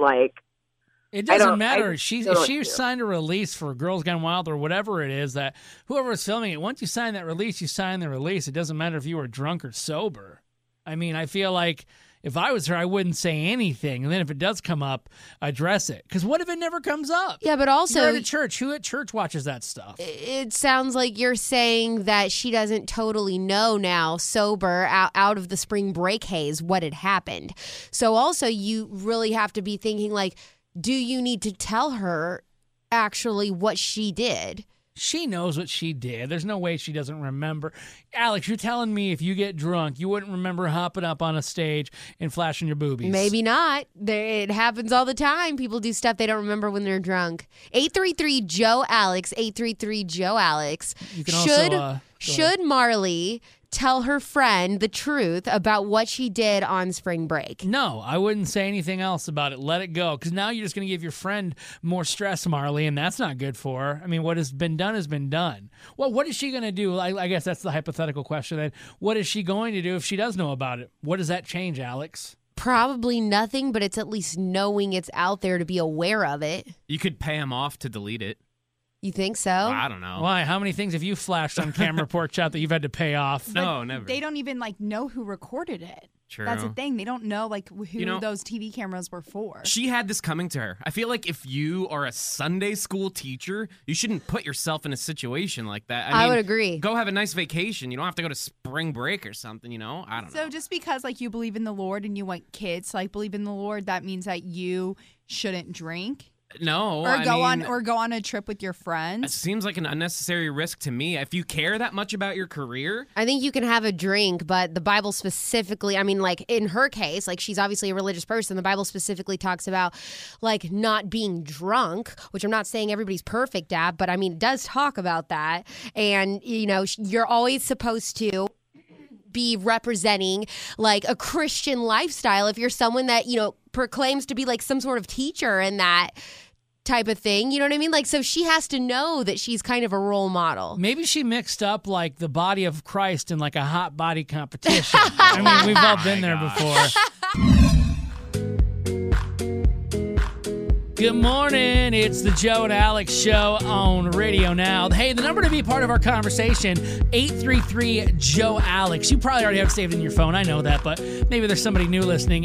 D: It doesn't matter. If she signed a release for Girls Gone Wild or whatever it is, that whoever is filming it, once you sign that release, you sign the release. It doesn't matter if you were drunk or sober. I mean, I feel like if I was her, I wouldn't say anything. And then if it does come up, address it. Because what if it never comes up?
E: Yeah, but also...
D: You're at a church. Who at church watches that stuff?
E: It sounds like you're saying that she doesn't totally know now, sober, out of the spring break haze, what had happened. So also, you really have to be thinking, do you need to tell her actually what she did?
D: She knows what she did. There's no way she doesn't remember. Alex, you're telling me if you get drunk, you wouldn't remember hopping up on a stage and flashing your boobies?
E: Maybe not. It happens all the time. People do stuff they don't remember when they're drunk. 833-JOE-ALEX, 833-JOE-ALEX.
D: You can also,
E: should Marley tell her friend the truth about what she did on spring break?
D: No, I wouldn't say anything else about it. Let it go. Because now you're just going to give your friend more stress, Marley, and that's not good for her. I mean, what has been done has been done. Well, what is she going to do? I guess that's the hypothetical question then. What is she going to do if she does know about it? What does that change, Alex?
E: Probably nothing, but it's at least knowing it's out there to be aware of it.
G: You could pay him off to delete it.
E: You think so?
G: Well, I don't know.
D: Why? How many things have you flashed on camera, Pork Chop, that you've had to pay off?
G: No, never.
F: They don't even know who recorded it.
G: True.
F: That's the thing. They don't know who those TV cameras were for.
G: She had this coming to her. I feel like if you are a Sunday school teacher, you shouldn't put yourself in a situation like that.
E: I would agree.
G: Go have a nice vacation. You don't have to go to spring break or something, I don't know.
F: So just because you believe in the Lord and you want kids to believe in the Lord, that means that you shouldn't drink?
G: No,
F: or go on a trip with your friends.
G: It seems like an unnecessary risk to me. If you care that much about your career,
E: I think you can have a drink, but the Bible specifically, I mean, in her case, she's obviously a religious person. The Bible specifically talks about not being drunk, which I'm not saying everybody's perfect at, but I mean, it does talk about that. And you're always supposed to be representing a Christian lifestyle if you're someone that proclaims to be some sort of teacher and that type of thing. You know what I mean? So she has to know that she's kind of a role model.
D: Maybe she mixed up the body of Christ in a hot body competition. I mean, we've all been there before. Good morning. It's the Joe and Alex Show on Radio Now. Hey, the number to be part of our conversation, 833-JOE-ALEX. You probably already have it saved in your phone. I know that, but maybe there's somebody new listening.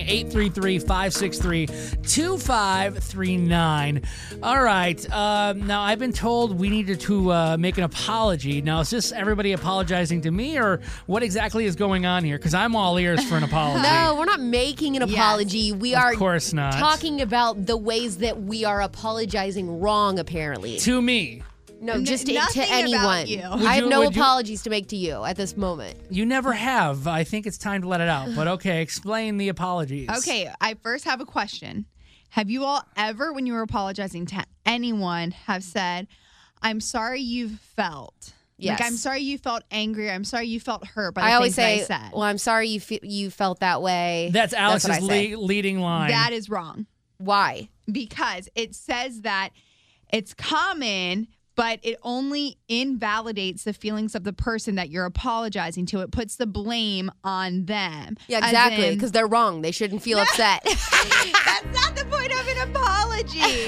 D: 833-563-2539. All right. Now, I've been told we needed to make an apology. Now, is this everybody apologizing to me, or what exactly is going on here? Because I'm all ears for an apology.
E: No, we're not making an apology. We are
D: Of course not.
E: talking about the ways that we are apologizing wrong, apparently.
D: To me.
E: No, just to
F: nothing
E: anyone.
F: about you.
E: I have no apologies to make to you at this moment.
D: You never have. I think it's time to let it out. But okay, explain the apologies.
F: Okay, I first have a question. Have you all ever, when you were apologizing to anyone, have said, I'm sorry you felt?
E: Yes.
F: Like, I'm sorry you felt angry. I'm sorry you felt hurt by the
E: I always
F: things
E: say,
F: that I said.
E: well, I'm sorry you felt that way.
D: That's Alex's
E: what I say.
D: leading line.
F: That is wrong.
E: Why?
F: Because it says that it's common, but it only invalidates the feelings of the person that you're apologizing to. It puts the blame on them.
E: Yeah,
F: As
E: exactly,
F: in-
E: because they're wrong. They shouldn't feel upset.
F: That's not the point of an apology.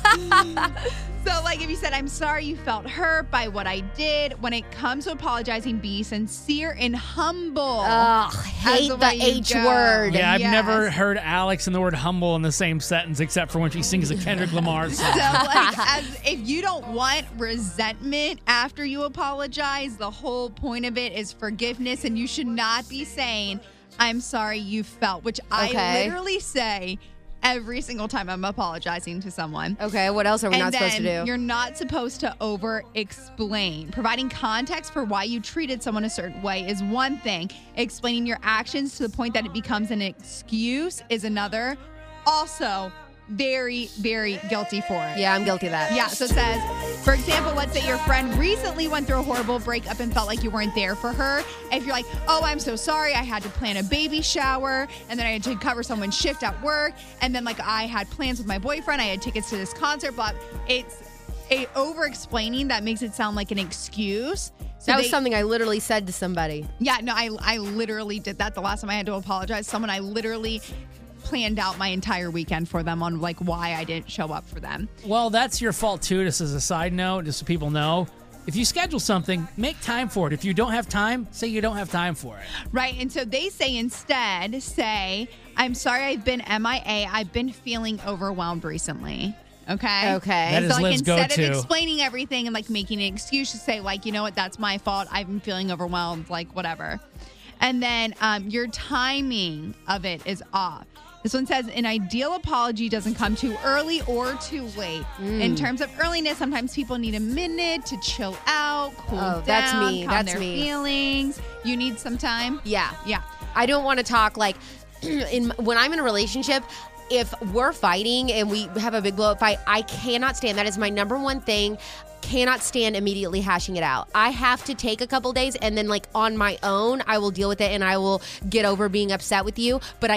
F: So, like, if you said, I'm sorry you felt hurt by what I did, when it comes to apologizing, be sincere and humble.
E: Ugh, hate the H word.
D: Yeah, I've
F: Yes.
D: never heard Alex and the word humble in the same sentence, except for when she sings a Kendrick Lamar song.
F: So, like, if you don't want resentment after you apologize, the whole point of it is forgiveness, and you should not be saying, I'm sorry you felt, which I
E: Okay.
F: literally say every single time I'm apologizing to someone.
E: Okay, what else are we
F: And
E: not supposed to
F: then
E: do?
F: You're not supposed to over-explain. Providing context for why you treated someone a certain way is one thing. Explaining your actions to the point that it becomes an excuse is another. Also, very, very guilty for it.
E: Yeah, I'm guilty of that.
F: Yeah, so it says, for example, let's say your friend recently went through a horrible breakup and felt like you weren't there for her. If you're like, oh, I'm so sorry, I had to plan a baby shower, and then I had to cover someone's shift at work, and then, like, I had plans with my boyfriend, I had tickets to this concert, blah. It's over-explaining that makes it sound like an excuse. So
E: that was something I literally said to somebody.
F: Yeah, no, I literally did that the last time I had to apologize. Someone I literally planned out my entire weekend for them on, like, why I didn't show up for them.
D: Well, that's your fault, too, just as a side note, just so people know. If you schedule something, make time for it. If you don't have time, say you don't have time for it.
F: Right, and so they say instead, I'm sorry I've been MIA. I've been feeling overwhelmed recently. Okay?
E: Okay.
D: That is
F: so, like,
D: Liv's
F: instead
D: go-to.
F: of explaining everything and, like, making an excuse, just say, like, you know what, that's my fault. I've been feeling overwhelmed, like, whatever. And then your timing of it is off. This one says, an ideal apology doesn't come too early or too late. In terms of earliness, sometimes people need a minute to chill out, cool down,
E: that's me.
F: calm
E: That's
F: their
E: me.
F: feelings. You need some time?
E: Yeah.
F: Yeah.
E: I don't want to talk like when I'm in a relationship. If we're fighting and we have a big blow up fight, I cannot stand. That is my number one thing. Cannot stand immediately hashing it out. I have to take a couple days and then, like, on my own, I will deal with it and I will get over being upset with you. But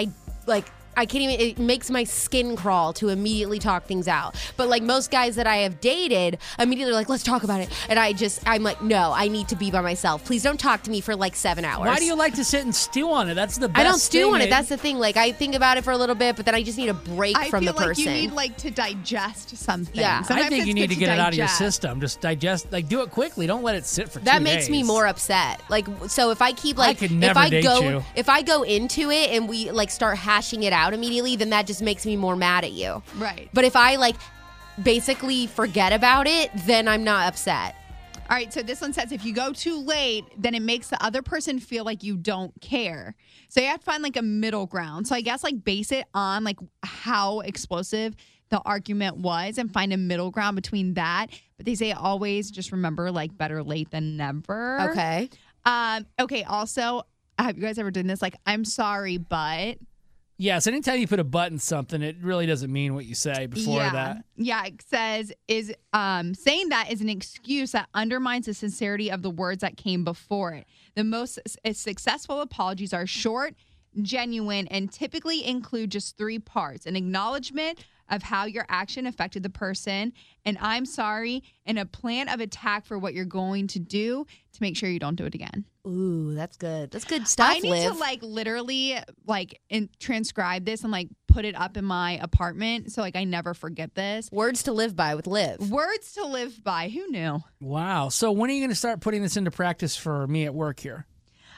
E: I can't even, it makes my skin crawl to immediately talk things out. But, like, most guys that I have dated immediately are like, let's talk about it. And I'm like, no, I need to be by myself. Please don't talk to me for like 7 hours.
D: Why do you like to sit and stew on it? That's the best
E: I don't stew
D: thing
E: on it. That's the thing. Like, I think about it for a little bit, but then I just need a break from the person.
F: I feel like you need, like, to digest something.
E: Yeah.
F: Sometimes
D: I think
F: it's
D: you need
F: good
D: to get it out of your
F: digest.
D: system. Just digest, like, do it quickly. Don't let it sit for 2 days.
E: That makes me more upset. Like, so if I keep, like,
D: I could never date you.
E: If I go into it and we, like, start hashing it out immediately, then that just makes me more mad at you.
F: Right.
E: But if I, like, basically forget about it, then I'm not upset.
F: All right, so this one says if you go too late, then it makes the other person feel like you don't care. So you have to find, like, a middle ground. So I guess, like, base it on, like, how explosive the argument was and find a middle ground between that. But they say always just remember, like, better late than never.
E: Okay.
F: Okay, also, have you guys ever done this? Like, I'm sorry, but...
D: Yes, anytime you put a but in something, it really doesn't mean what you say before that.
F: Yeah, it says saying that is an excuse that undermines the sincerity of the words that came before it. The most successful apologies are short, genuine, and typically include just 3 parts: an acknowledgement of how your action affected the person, and I'm sorry, and a plan of attack for what you're going to do to make sure you don't do it again.
E: Ooh, that's good. That's good stuff,
F: I need to literally transcribe this and put it up in my apartment so I never forget this.
E: Words to live by with Liv.
F: Words to live by. Who knew?
D: Wow. So when are you going to start putting this into practice for me at work here?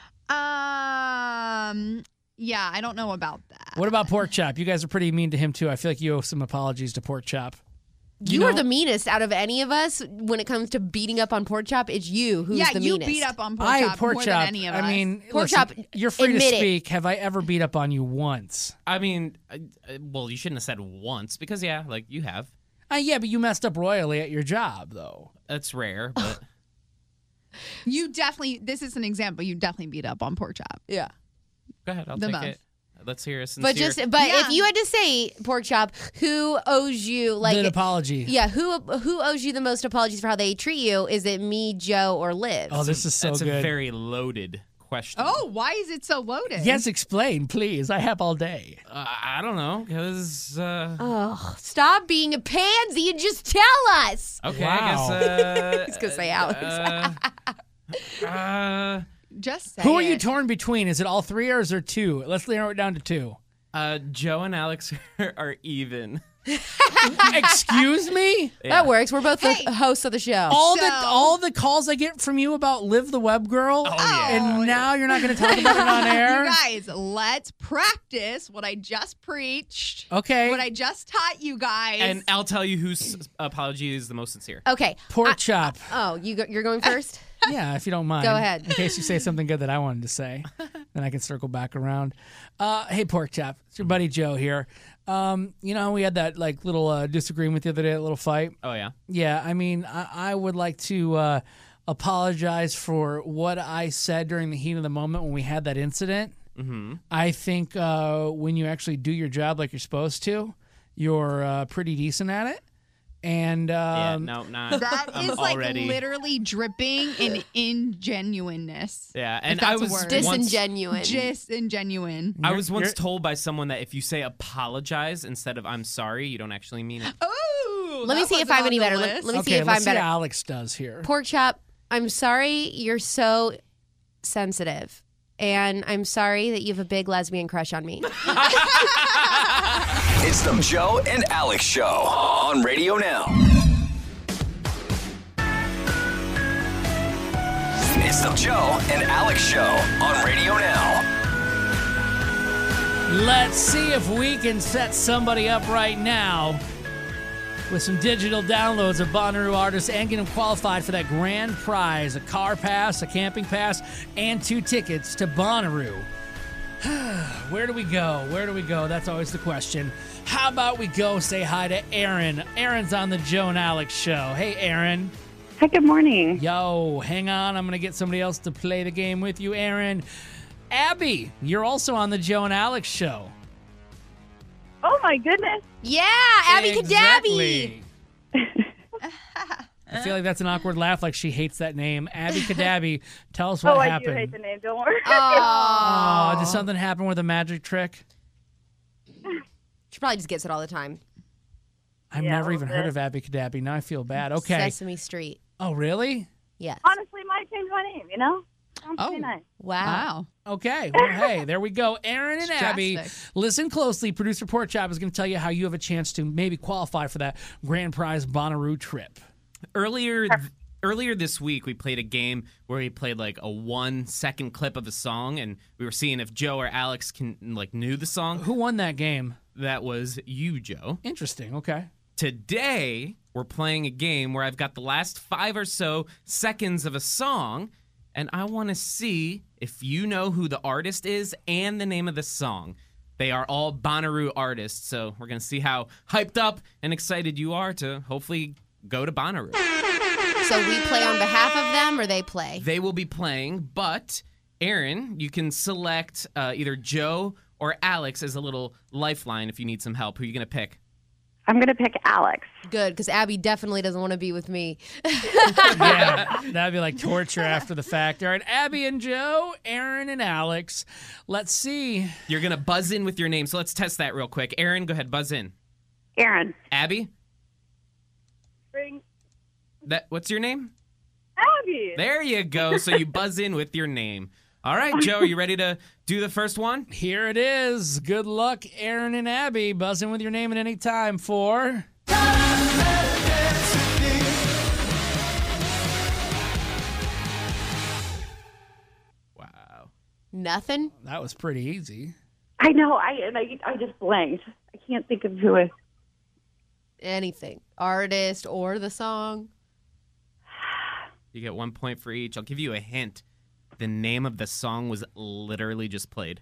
F: Yeah, I don't know about that.
D: What about Pork Chop? You guys are pretty mean to him too. I feel like you owe some apologies to Pork Chop.
E: You are the meanest out of any of us when it comes to beating up on Pork Chop. It's you who's the meanest.
F: Yeah, you beat up on Pork Chop more than any of us.
D: I mean,
E: Pork
D: listen,
E: Chop,
D: you're free to
E: admit it.
D: speak. Have I ever beat up on you once?
G: I mean, well, you shouldn't have said once because, yeah, you have.
D: Yeah, but you messed up royally at your job, though.
G: That's rare, but...
F: You definitely, this is an example, you definitely beat up on Pork Chop.
E: Yeah.
G: Go ahead, I'll
F: The
G: take
F: most.
G: it. Let's hear a sincere...
E: But if you had to say, Pork Chop, who owes you
D: an apology?
E: Yeah, who owes you the most apologies for how they treat you? Is it me, Joe, or Liv?
D: Oh, this is so
G: That's
D: good.
G: a very loaded question.
F: Oh, why is it so loaded?
D: Yes, explain, please. I have all day.
G: I don't know, because...
E: Oh, stop being a pansy and just tell us.
G: Okay,
D: Wow.
G: I guess...
E: He's going to say Alex.
F: Just say
D: Who are
F: it.
D: you torn between? Is it all 3 or is there 2? Let's narrow it down to 2.
G: Joe and Alex are even.
D: Excuse me?
E: That works. We're both the hosts of the show.
D: All the calls I get from you about Liv the Web Girl, and now you're not going to talk about it on air?
F: You guys, let's practice what I just preached.
D: Okay.
F: What I just taught you guys.
G: And I'll tell you whose apology is the most sincere.
E: Okay.
D: Pork Chop.
E: Oh, you're going first?
D: Yeah, if you don't mind.
E: Go ahead.
D: In case you say something good that I wanted to say, then I can circle back around. Hey, Pork Chop. It's your buddy Joe here. We had that little disagreement the other day, a little fight.
G: Oh, yeah?
D: Yeah, I mean, I would like to apologize for what I said during the heat of the moment when we had that incident.
G: Mm-hmm.
D: I think when you actually do your job like you're supposed to, you're pretty decent at it. And
G: yeah, no, not.
F: That is
G: already...
F: literally dripping in ingenuineness.
G: Yeah, and
F: that's
G: I was
F: a word.
E: Disingenuine.
F: Disingenuine.
G: I was once told by someone that if you say apologize instead of I'm sorry, you don't actually mean it.
F: Oh,
E: Let me see if I'm any better. Let me see if
D: let's
E: I'm
D: see
E: better.
D: how Alex does here.
E: Pork Chop, I'm sorry you're so sensitive. And I'm sorry that you have a big lesbian crush on me.
C: It's the Joe and Alex Show on Radio Now. It's the Joe and Alex Show on Radio Now.
D: Let's see if we can set somebody up right now with some digital downloads of Bonnaroo artists and get them qualified for that grand prize, a car pass, a camping pass, and 2 tickets to Bonnaroo. Where do we go? That's always the question. How about we go say hi to Aaron? Aaron's on the Joe and Alex Show. Hey, Aaron.
T: Hi, good morning.
D: Yo, hang on. I'm going to get somebody else to play the game with you, Aaron. Abby, you're also on the Joe and Alex Show.
T: Oh, my goodness.
E: Yeah, Abby
D: Cadabby. I feel like that's an awkward laugh, like she hates that name. Abby Cadabby, tell us what happened.
T: I do hate the name, don't worry.
D: Oh, did something happen with a magic trick?
E: She probably just gets it all the time.
D: I've never even heard of Abby Cadabby. Now I feel bad. Okay.
E: Sesame Street.
D: Oh, really?
E: Yes.
T: Honestly, might change my name, you know? Sounds pretty nice.
E: Wow.
D: Okay. Well, hey, there we go. Aaron and
F: It's
D: Abby,
F: drastic.
D: listen closely. Producer Pork Chop is going to tell you how you have a chance to maybe qualify for that grand prize Bonnaroo trip.
G: Earlier this week, we played a game where we played like a 1-second clip of a song, and we were seeing if Joe or Alex knew the song.
D: Who won that game?
G: That was you, Joe.
D: Interesting. Okay.
G: Today, we're playing a game where I've got the last 5 or so seconds of a song, and I want to see if you know who the artist is and the name of the song. They are all Bonnaroo artists, so we're going to see how hyped up and excited you are to hopefully go to Bonnaroo.
E: So we play on behalf of them, or they play?
G: They will be playing, but Aaron, you can select either Joe or Alex as a little lifeline if you need some help. Who are you going to pick?
T: I'm going to pick Alex.
E: Good, because Abby definitely doesn't want to be with me.
D: Yeah, that'd be like torture after the fact. All right, Abby and Joe, Aaron and Alex. Let's see.
G: You're going to buzz in with your name, so let's test that real quick. Aaron, go ahead, buzz in.
T: Aaron.
G: Abby?
T: Spring.
G: What's your name?
T: Abby.
G: There you go. So you buzz in with your name. All right, Joe, are you ready to do the first one?
D: Here it is. Good luck, Aaron and Abby. Buzz in with your name at any time for...
G: Wow.
E: Nothing?
D: That was pretty easy.
T: I know. I just blanked. I can't think of who it.
E: Anything. Artist or the song.
G: You get 1 point for each. I'll give you a hint. The name of the song was literally just played.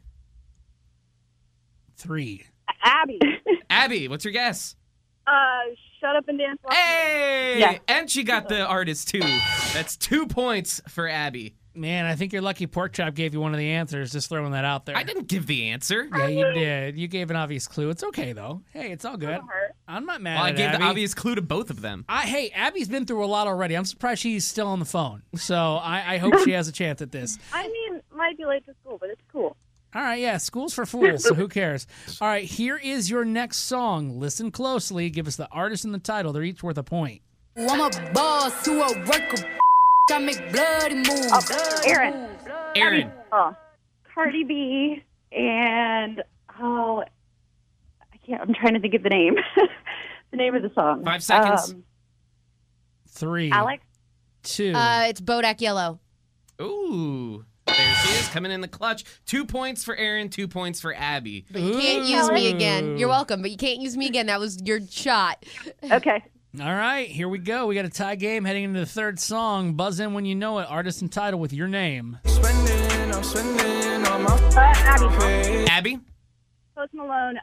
D: 3.
T: Abby.
G: Abby, what's your guess?
T: Shut Up and Dance.
G: Hey!
T: Yeah.
G: And she got the artist, too. That's 2 points for Abby.
D: Man, I think your lucky pork chop gave you one of the answers. Just throwing that out there.
G: I didn't give the answer.
D: Yeah, you did. You gave an obvious clue. It's okay, though. Hey, it's all good. I'm not mad
G: Well, I
D: at
G: gave
D: Abby.
G: the obvious clue to both of them.
D: Hey, Abby's been through a lot already. I'm surprised she's still on the phone. So I hope she has a chance at this.
T: I mean, might be late to school, but it's cool.
D: All right, yeah, school's for fools, so who cares? All right, here is your next song. Listen closely. Give us the artist and the title. They're each worth a point.
U: I'm a boss who a worker. I make bloody moves.
T: Aaron.
G: Aaron.
T: Cardi B and I can't. I'm trying to think of the name. The name of the song.
G: 5 seconds.
D: 3.
T: Alex.
D: 2.
E: It's Bodak Yellow.
G: Ooh. There she is, coming in the clutch. 2 points for Aaron, 2 points for Abby.
E: But you can't use me again. You're welcome, but you can't use me again. That was your shot.
T: Okay.
D: All right, here we go. We got a tie game heading into the third song. Buzz in when you know it. Artist and title with your name.
U: I'm spending on my
G: Abby?
T: Post Malone.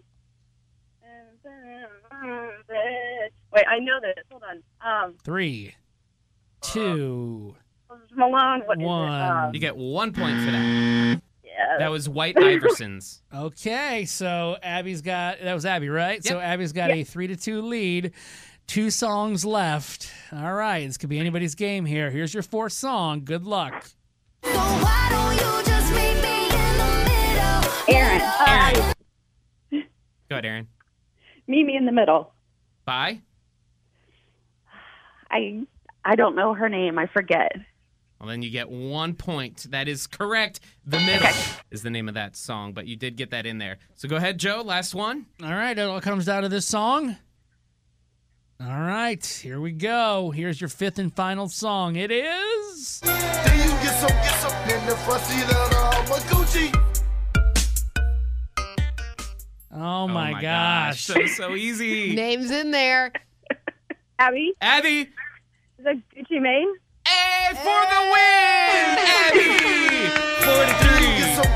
T: Wait, I know this. Hold on.
D: 3, 2,
T: Post Malone. What is
D: 1.
T: it?
G: You get 1 point for that.
T: Yeah.
G: That was White Iversons.
D: Okay, so that was Abby, right?
G: Yep.
D: So Abby's got a 3-2 lead. 2 songs left. All right, this could be anybody's game here. Here's your fourth song. Good luck.
U: So why don't you just meet me in the middle?
T: Aaron.
G: Go ahead, Aaron.
T: Meet me in the middle.
G: Bye.
T: I don't know her name. I forget.
G: Well, then you get 1 point. That is correct. The Middle is the name of that song, but you did get that in there. So go ahead, Joe. Last one.
D: All right, it all comes down to this song. All right, here we go. Here's your fifth and final song. It is...
U: Then you get so in the fussy Gucci.
D: Oh my gosh.
G: So easy.
E: Name's in there.
T: Abby.
G: Abby.
T: Is that Gucci Mane?
G: Hey, for the win, Abby! 43.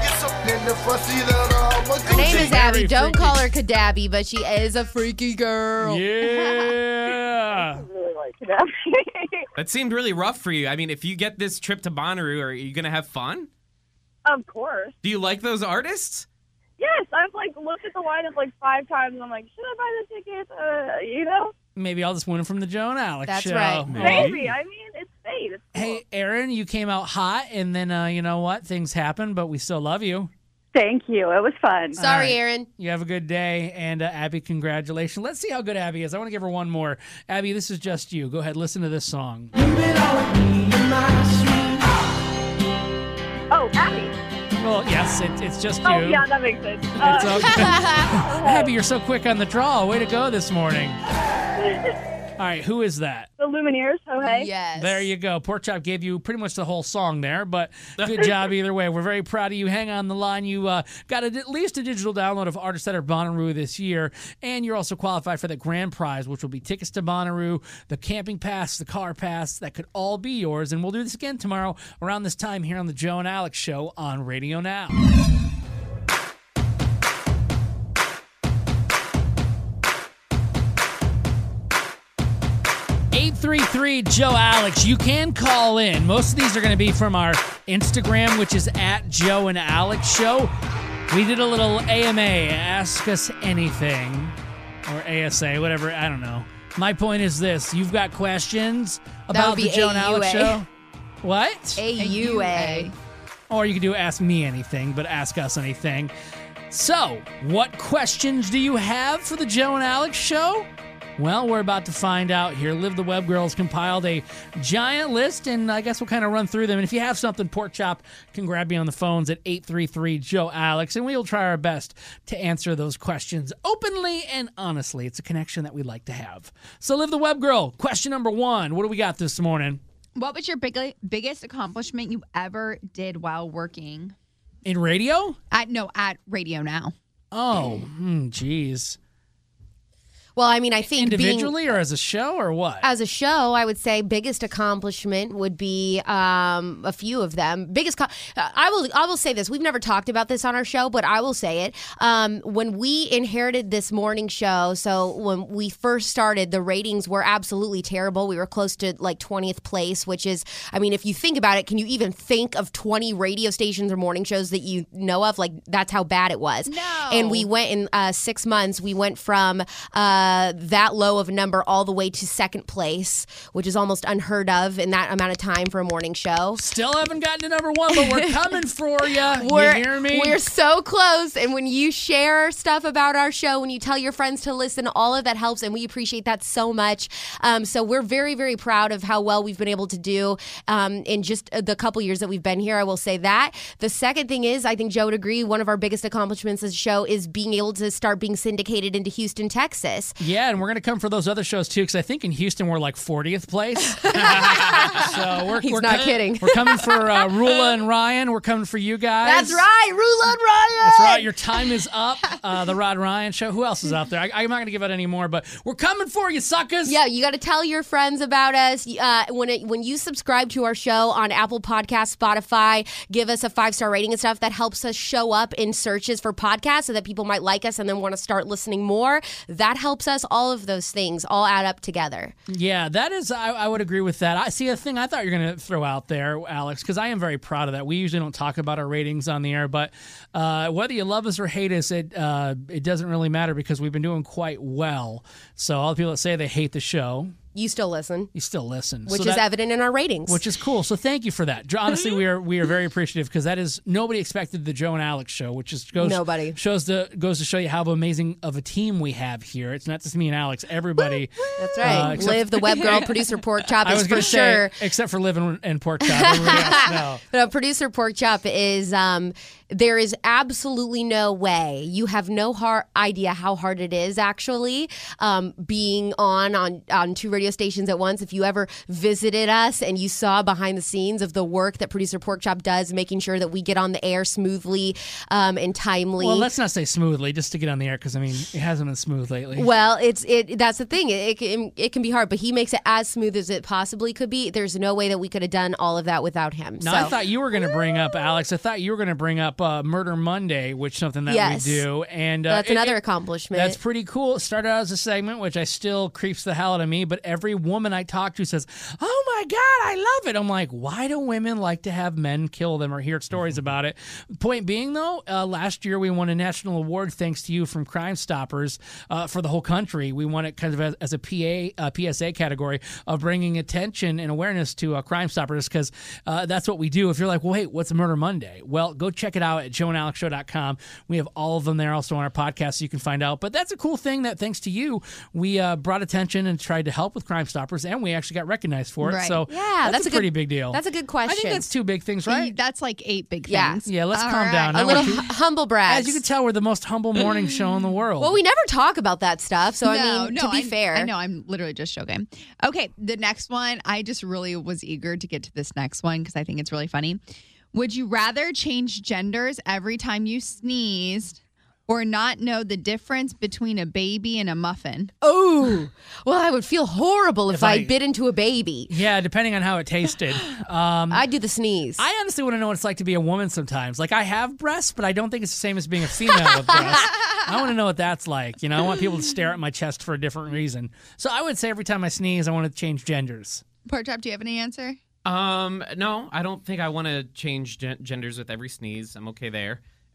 E: Her name is Abby. Don't call her Kadabi, but she is a freaky girl.
D: Yeah.
T: I really like Kadabi.
G: That seemed really rough for you. I mean, if you get this trip to Bonnaroo, are you going to have fun?
T: Of course.
G: Do you like those artists?
T: Yes, I've looked at the lineup 5 times and I'm like, should I buy the tickets?
D: Maybe I'll just win from the Joe and Alex
E: That's
D: show.
E: right.
T: Maybe. I mean, it's fate. It's cool.
D: Hey, Aaron, you came out hot, and then, you know what? Things happen, but we still love you.
T: Thank you. It was fun.
E: Sorry,
D: right.
E: Aaron.
D: You have a good day. And Abby, congratulations. Let's see how good Abby is. I want to give her one more. Abby, this is just you. Go ahead, listen to this song.
T: Oh, Abby.
D: Well, yes, it's just you.
T: Oh, yeah, that makes sense.
D: It's okay. Abby, you're so quick on the draw. Way to go this morning. All right, who is that?
T: The Lumineers. Oh, hey.
E: Yes.
D: There you go. Pork Chop gave you pretty much the whole song there, but good job either way. We're very proud of you. Hang on the line. You got at least a digital download of Artists That Are Bonnaroo this year, and you're also qualified for the grand prize, which will be tickets to Bonnaroo, the camping pass, the car pass. That could all be yours, and we'll do this again tomorrow around this time here on the Joe and Alex Show on Radio Now. 833 Joe Alex. You can call in. Most of these are going to be from our Instagram, which is at Joe and Alex Show. We did a little AMA, Ask Us Anything. or ASA, whatever. I don't know. My point is this. You've got questions about the Joe and Alex show? What?
E: AUA.
D: Or you could do Ask Me Anything, but Ask Us Anything. So, what questions do you have for the Joe and Alex show? Well, we're about to find out here. Live the Web Girls compiled a giant list, and I guess we'll kind of run through them. And if you have something, Pork Chop can grab me on the phones at 833-JOE-ALEX, and we'll try our best to answer those questions openly and honestly. It's a connection that we'd like to have. So, Live the Web Girl, question number 1. What do we got this morning?
F: What was your biggest accomplishment you ever did while working?
D: In radio?
F: At Radio Now.
D: Oh, geez.
E: Well, I mean, I think
D: individually or as a show or what?
E: As a show, I would say biggest accomplishment would be a few of them. I will say this. We've never talked about this on our show, but I will say it. When we inherited this morning show, so when we first started, the ratings were absolutely terrible. We were close to like 20th place, which is, I mean, if you think about it, can you even think of 20 radio stations or morning shows that you know of? Like, that's how bad it was.
F: No.
E: And we went in 6 months, we went from that low of a number all the way to second place, which is almost unheard of in that amount of time for a morning show.
D: Still haven't gotten to number 1, but we're coming for you. You hear me?
E: We're so close. And when you share stuff about our show, when you tell your friends to listen, all of that helps, and we appreciate that so much. So we're very, very proud of how well we've been able to do in just the couple years that we've been here. I will say that. The second thing is, I think Joe would agree, one of our biggest accomplishments as a show is being able to start being syndicated into Houston, Texas.
D: Yeah, and we're going to come for those other shows too, because I think in Houston we're like 40th place. So
E: He's not kidding.
D: We're coming for Rula and Ryan. We're coming for you guys.
E: That's right, Rula and Ryan.
D: That's right. Your time is up. The Rod Ryan Show. Who else is out there? I'm not going to give out any more, but we're coming for you, suckers.
E: Yeah, you got to tell your friends about us. When you subscribe to our show on Apple Podcasts, Spotify, give us a 5-star rating and stuff. That helps us show up in searches for podcasts so that people might like us and then want to start listening more. That helps us. All of those things all add up together.
D: Yeah, that is, I would agree with that. I see a thing I thought you were going to throw out there, Alex, because I am very proud of that. We usually don't talk about our ratings on the air, but whether you love us or hate us, it doesn't really matter because we've been doing quite well. So all the people that say they hate the show,
E: you still listen.
D: You still listen.
E: Which is evident in our ratings.
D: Which is cool. So thank you for that. Honestly, we are very appreciative because that is, nobody expected the Joe and Alex show, which is goes to show you how amazing of a team we have here. It's not just me and Alex, everybody.
E: That's right. Liv, the web girl, producer Pork Chop is for sure.
D: Except for Liv and Pork Chop. Everybody else, no.
E: No, producer Pork Chop is, there is absolutely no way. You have no idea how hard it is actually being on 2 radio stations at once. If you ever visited us and you saw behind the scenes of the work that producer Pork Chop does, making sure that we get on the air smoothly and timely.
D: Well, let's not say smoothly, just to get on the air, because I mean it hasn't been smooth lately.
E: Well, that's the thing. It can be hard, but he makes it as smooth as it possibly could be. There's no way that we could have done all of that without him.
D: Now, I thought you were going to bring up, Alex. I thought you were going to bring up Murder Monday, which is something that we do, and
E: that's another accomplishment.
D: That's pretty cool. It started out as a segment, which I still creeps the hell out of me, but every woman I talk to says, "Oh my God, I love it." I'm like, why do women like to have men kill them or hear stories about it? Point being, though, last year we won a national award thanks to you from Crime Stoppers for the whole country. We won it kind of as a PSA category of bringing attention and awareness to Crime Stoppers, because that's what we do. If you're like, well, wait, what's Murder Monday? Well, go check it out at joeandalexshow.com. We have all of them there also on our podcast, so you can find out. But that's a cool thing that thanks to you, we brought attention and tried to help with Crime Stoppers, and we actually got recognized for it.
E: Right.
D: So
E: yeah,
D: that's a pretty big deal.
E: That's a good question.
D: I think that's 2 big things, right?
F: That's like 8 big things.
D: Yeah, let's calm down.
E: A little humble brags.
D: As you can tell, we're the most humble morning show in the world.
E: Well, we never talk about that stuff, so to be fair.
F: I know, I'm literally just joking. Okay, the next one, I just really was eager to get to this next one because I think it's really funny. Would you rather change genders every time you sneezed or not know the difference between a baby and a muffin?
E: Oh, well, I would feel horrible if I bit into a baby.
D: Yeah, depending on how it tasted.
E: I'd do the sneeze.
D: I honestly want to know what it's like to be a woman sometimes. Like, I have breasts, but I don't think it's the same as being a female with breasts. I want to know what that's like. You know, I want people to stare at my chest for a different reason. So I would say every time I sneeze, I want to change genders.
F: Pork Chop, do you have any answer?
G: No, I don't think I want to change genders with every sneeze. I'm okay there.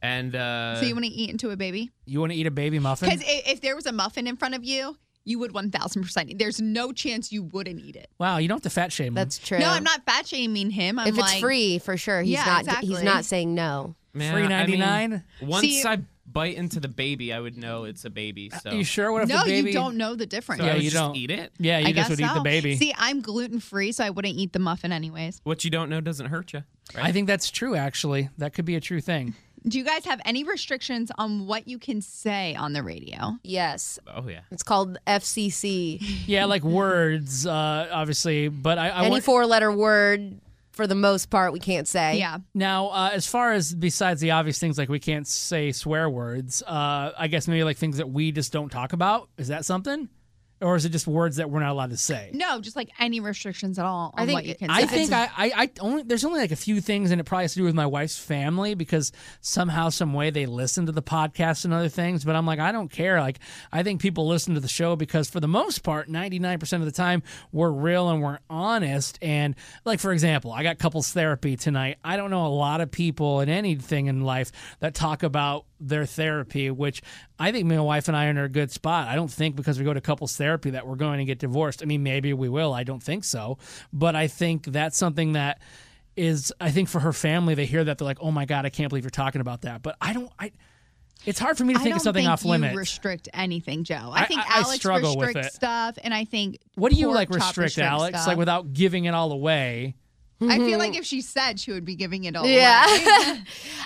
G: And
F: So you want to eat into a baby?
D: You want to eat a baby muffin?
F: Because if there was a muffin in front of you, you would 1,000%. There's no chance you wouldn't eat it.
D: Wow, you don't have to fat shame him.
E: That's true.
F: No, I'm not fat shaming him. I'm
E: if it's
F: like,
E: free, for sure. He's
F: Yeah,
E: not.
F: exactly.
E: He's not saying no.
G: Man,
D: Free $99?
G: I mean, once
F: See-
G: I bite into the baby, I would know it's a baby. So
D: You sure? What if
F: no,
D: the baby?
F: you don't know the difference.
G: So
D: Yeah,
G: I would
D: you
G: just
D: don't
G: eat it.
D: Yeah, you
F: I
D: just
F: guess
D: would eat the
F: so.
D: baby.
F: See, I'm gluten free, so I wouldn't eat the muffin anyways.
G: What you don't know doesn't hurt you. Right?
D: I think that's true. Actually, that could be a true thing.
F: Do you guys have any restrictions on what you can say on the radio?
E: Yes.
G: Oh yeah.
E: It's called FCC.
D: Yeah, like words, obviously. But I
E: Any
D: want.
E: 4-letter word, for the most part, we can't say.
F: Yeah.
D: Now, as far as besides the obvious things like we can't say swear words, I guess maybe like things that we just don't talk about. Is that something? Or is it just words that we're not allowed to say?
F: No, just like any restrictions at all on what you can say.
D: I think I only there's only like a few things, and it probably has to do with my wife's family because somehow, some way, they listen to the podcast and other things. But I'm like, I don't care. Like, I think people listen to the show because for the most part, 99% of the time, we're real and we're honest. And like, for example, I got couples therapy tonight. I don't know a lot of people in anything in life that talk about their therapy, which I think my wife and I are in a good spot. I don't think because we go to couples therapy that we're going to get divorced. I mean, maybe we will. I don't think so. But I think that's something that is, I think for her family, they hear that, they're like, oh my God, I can't believe you're talking about that. But it's hard for me to think of something off limits.
F: I don't think you restrict anything, Joe. I think
D: I
F: Alex
D: struggle with
F: restricts
D: it.
F: stuff, and I think
D: What do you
F: Pork
D: like
F: Chop
D: restrict,
F: restricts
D: Alex?
F: stuff.
D: Like without giving it all away.
F: I feel like if she said, she would be giving it all
E: Yeah.
F: away.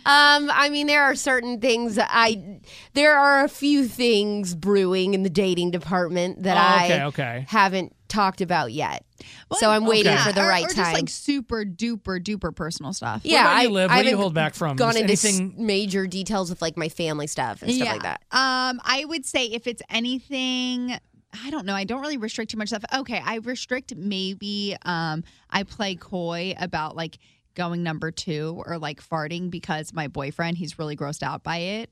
E: I mean, there are certain things there are a few things brewing in the dating department that I haven't talked about yet. So I'm waiting for the right
F: or
E: time.
F: just like super duper personal stuff.
E: Yeah,
D: What about you, Liv? What do you
E: haven't
D: hold back from?
E: Gone
D: Just
E: into
D: anything-
E: major details with like my family stuff and stuff like that.
F: I would say if it's anything, I don't know. I don't really restrict too much stuff. Okay, I restrict maybe I play coy about like going number 2 or like farting because my boyfriend, he's really grossed out by it.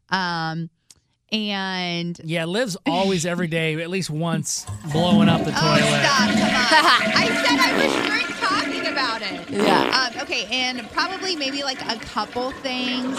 F: And
D: yeah, Liv's always every day, at least once, blowing up the toilet.
F: Stop, come on. I said I restrict talking about it.
E: Yeah.
F: Okay, and probably maybe like a couple things.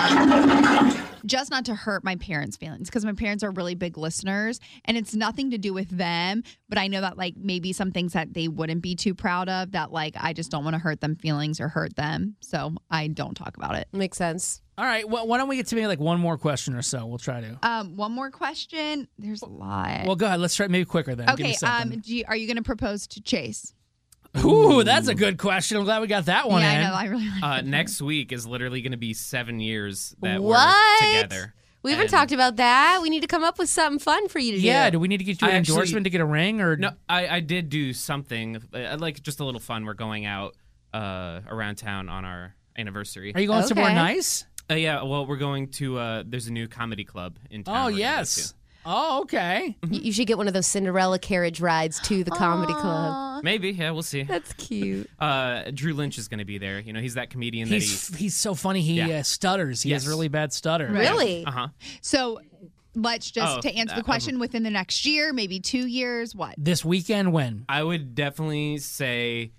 F: Just not to hurt my parents' feelings because my parents are really big listeners and it's nothing to do with them. But I know that like maybe some things that they wouldn't be too proud of that like I just don't want to hurt them feelings or hurt them. So I don't talk about it.
E: Makes sense.
D: All right, well, why don't we get to maybe like one more question or so? We'll try to.
F: One more question. There's a lot.
D: Well, go ahead. Let's try maybe quicker then. Give me
F: Okay.
D: something.
F: Are you going to propose to Chase?
D: Ooh, that's a good question. I'm glad we got that one
F: Yeah,
D: in.
F: I know. I really like
G: Next week is literally going to be 7 years that
E: What?
G: we're together.
E: We haven't
G: And-
E: talked about that. We need to come up with something fun for you to do.
D: Yeah, do we need to get you an
G: I actually-
D: endorsement to get a ring? Or
G: No, I did do something, like just a little fun. We're going out around town on our anniversary.
D: Are you going somewhere nice?
G: Yeah, well, we're going to, there's a new comedy club in town.
D: Oh,
G: we're gonna go
D: yes.
G: to.
D: Oh, okay.
E: You should get one of those Cinderella carriage rides to the comedy club.
G: Maybe, yeah, we'll see.
E: That's cute.
G: Drew Lynch is going to be there. You know, he's that comedian that
D: He's so funny. He stutters. He has really bad stutter.
E: Really?
G: Uh-huh.
F: So let's just, to answer the
G: that-
F: question, within the next year, maybe 2 years, what?
D: This weekend, when?
G: I would definitely say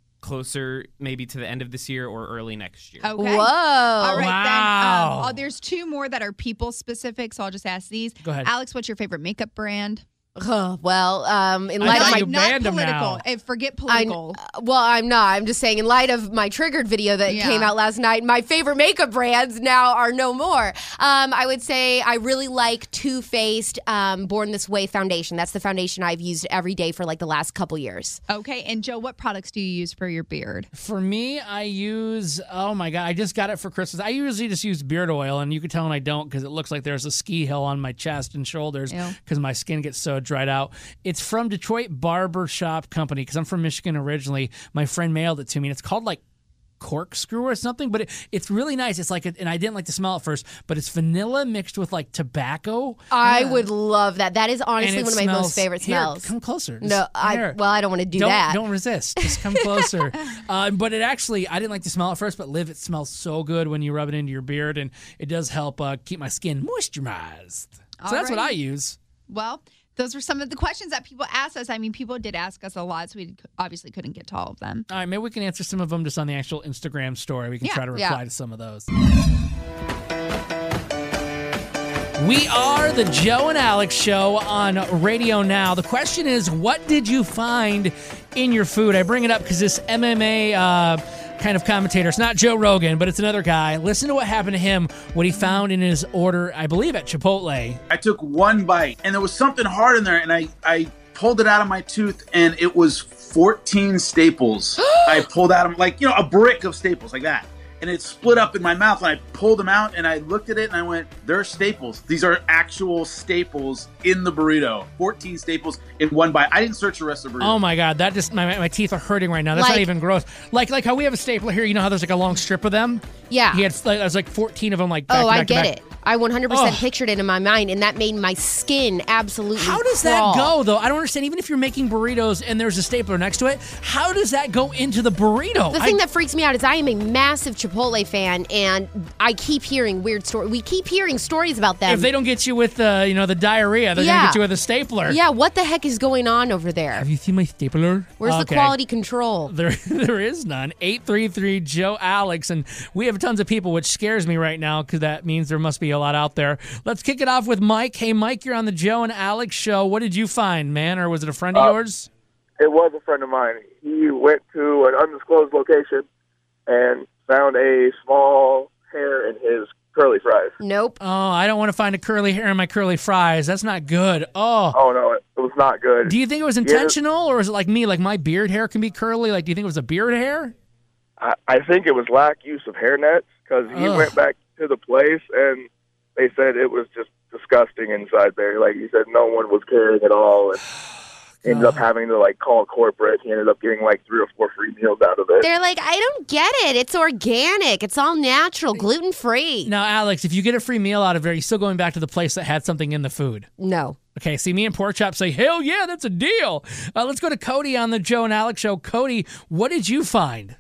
G: closer maybe to the end of this year or early next year.
F: Okay.
E: Whoa.
F: All right,
D: Wow.
F: then. There's 2 more that are people specific, so I'll just ask these.
D: Go ahead.
F: Alex, what's your favorite makeup brand?
E: Well, in
D: I
E: light
D: thought
E: of
D: you
E: my
D: banned him
F: political.
D: now.
F: Forget political.
E: I'm not. I'm just saying, in light of my Triggered video that
F: Yeah.
E: came out last night, my favorite makeup brands now are no more. I would say I really like Too Faced Born This Way foundation. That's the foundation I've used every day for like the last couple years.
F: Okay, and Joe, what products do you use for your beard?
D: For me, I use, oh my God, I just got it for Christmas. I usually just use beard oil, and you can tell when I don't because it looks like there's a ski hill on my chest and shoulders
F: Ew.
D: because my skin gets so dried out. It's from Detroit Barber Shop Company because I'm from Michigan originally. My friend mailed it to me, and it's called like corkscrew or something, but it's really nice. It's like, and I didn't like to smell it first, but it's vanilla mixed with like tobacco.
E: I would love that. That is
D: And
E: honestly
D: it
E: one of my most
D: smells-
E: favorite
D: Here,
E: smells.
D: come closer.
E: No,
D: Just- here.
E: I don't want to do
D: don't,
E: that.
D: Don't resist. Just come closer. But it actually, I didn't like to smell it first, but Liv, it smells so good when you rub it into your beard, and it does help keep my skin moisturized. So that's what I use.
F: Well, those were some of the questions that people asked us. I mean, people did ask us a lot, so we obviously couldn't get to all of them.
D: All right, maybe we can answer some of them just on the actual Instagram story. We can
F: Yeah,
D: try to
F: yeah.
D: reply to some of those. We are the Joe and Alex Show on Radio Now. The question is, what did you find in your food? I bring it up because this MMA kind of commentator, it's not Joe Rogan, but it's another guy. Listen to what happened to him, what he found in his order, I believe at Chipotle.
A: I took one bite, and there was something hard in there, and I pulled it out of my tooth, and it was 14 staples. I pulled out of, like, a brick of staples, like that. And it split up in my mouth, and I pulled them out, and I looked at it, and I went, they're staples. These are actual staples in the burrito. 14 staples in one bite. I didn't search the rest of the burrito.
D: Oh, my God. That just, my teeth are hurting right now. That's not even gross. Like how we have a stapler here, you know how there's like a long strip of them?
E: Yeah.
D: He had, there's like 14 of them, like back to
E: I
D: back to
E: get
D: back.
E: it. I 100% pictured it in my mind, and that made my skin absolutely
D: How does
E: crawl.
D: that go, though? I don't understand. Even if you're making burritos and there's a stapler next to it, how does that go into the burrito?
E: The thing that freaks me out is I am a massive Chipotle fan, and I keep hearing weird stories. We keep hearing stories about them.
D: If they don't get you with the diarrhea, they're going to get you with a stapler.
E: Yeah, what the heck is going on over there?
D: Have you seen my stapler?
E: Where's the quality control?
D: There is none. 833-JOE-ALEX, and we have tons of people, which scares me right now because that means there must be a lot out there. Let's kick it off with Mike. Hey, Mike, you're on the Joe and Alex Show. What did you find, man, or was it a friend of yours?
V: It was a friend of mine. He went to an undisclosed location and found a small hair in his curly fries.
E: Nope.
D: Oh, I don't want to find a curly hair in my curly fries. That's not good. Oh.
V: Oh, no, it was not good.
D: Do you think it was intentional, or is it like me, like my beard hair can be curly? Like, do you think it was a beard hair?
V: I think it was lack use of hair nets, because he went back to the place and they said it was just disgusting inside there. Like, he said no one was caring at all, and ended up having to, call corporate. He ended up getting, 3 or 4 free meals out of it.
E: They're like, I don't get it. It's organic. It's all natural, gluten-free.
D: Now, Alex, if you get a free meal out of it, are you still going back to the place that had something in the food?
E: No.
D: Okay, see, me and Pork Chop say, hell yeah, that's a deal. Let's go to Cody on the Joe and Alex Show. Cody, what did you find?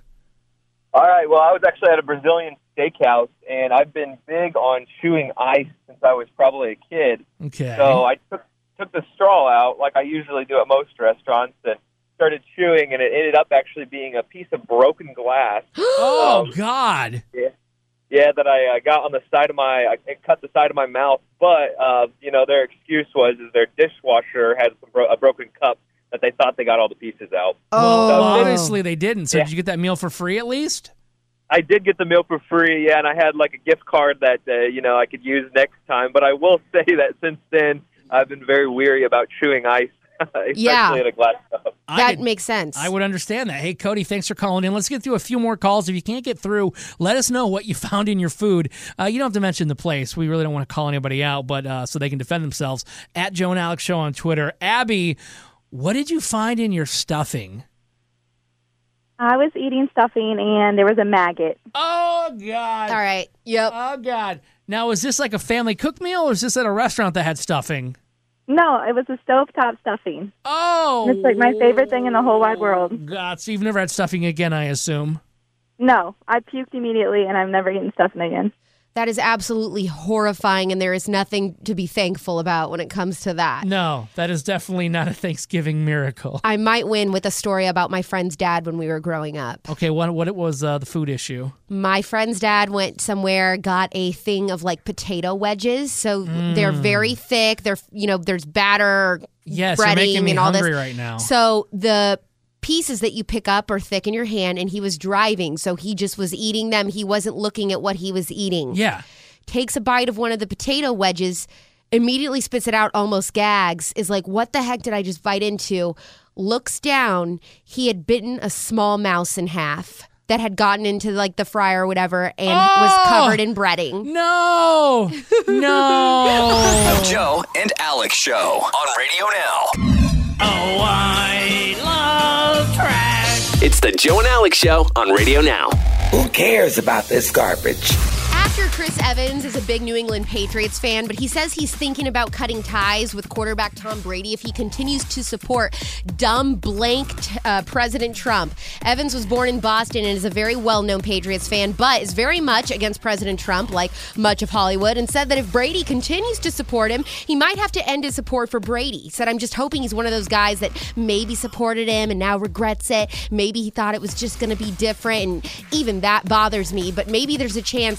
W: All right, well, I was actually at a Brazilian steakhouse, and I've been big on chewing ice since I was probably a kid.
D: Okay.
W: So I took the straw out, like I usually do at most restaurants, and started chewing, and it ended up actually being a piece of broken glass.
D: Oh, God.
W: Yeah, that I got on the side of it cut the side of my mouth, but, their excuse was their dishwasher had a broken cup that they thought they got all the pieces out.
D: Oh,
W: so,
D: obviously they didn't. So did you get that meal for free at least?
W: I did get the meal for free, yeah, and I had a gift card that, I could use next time. But I will say that since then, I've been very weary about chewing ice, especially in a glass cup.
E: That makes sense.
D: I would understand that. Hey, Cody, thanks for calling in. Let's get through a few more calls. If you can't get through, let us know what you found in your food. You don't have to mention the place. We really don't want to call anybody out, but so they can defend themselves. At Joe and Alex Show on Twitter. Abby, what did you find in your stuffing?
X: I was eating stuffing, and there was a maggot.
D: Oh, God.
E: All right. Yep.
D: Oh, God. Now, is this like a family cooked meal, or is this at a restaurant that had stuffing?
X: No, it was a stovetop stuffing.
D: Oh.
X: It's like my favorite thing in the whole wide world.
D: God, so you've never had stuffing again, I assume?
X: No, I puked immediately, and I've never eaten stuffing again.
E: That is absolutely horrifying, and there is nothing to be thankful about when it comes to that.
D: No, that is definitely not a Thanksgiving miracle.
E: I might win with a story about my friend's dad when we were growing up.
D: Okay, what was the food issue?
E: My friend's dad went somewhere, got a thing of potato wedges. So they're very thick. They're there's batter,
D: yes,
E: breading,
D: you're making me
E: and all
D: hungry
E: this
D: right now.
E: So the pieces that you pick up are thick in your hand, and he was driving, so he just was eating them. He wasn't looking at what he was eating.
D: Yeah.
E: Takes a bite of one of the potato wedges, immediately spits it out, almost gags, is like, what the heck did I just bite into? Looks down. He had bitten a small mouse in half that had gotten into the fryer or whatever and was covered in breading.
D: No. No.
C: The Joe and Alex Show on Radio Now. Oh, I love trash. It's the Joe and Alex Show on Radio Now.
H: Who cares about this garbage?
E: Actor Chris Evans is a big New England Patriots fan, but he says he's thinking about cutting ties with quarterback Tom Brady if he continues to support dumb President Trump. Evans was born in Boston and is a very well-known Patriots fan, but is very much against President Trump, like much of Hollywood, and said that if Brady continues to support him, he might have to end his support for Brady. He said, I'm just hoping he's one of those guys that maybe supported him and now regrets it. Maybe he thought it was just going to be different, and even that bothers me, but maybe there's a chance he just thinks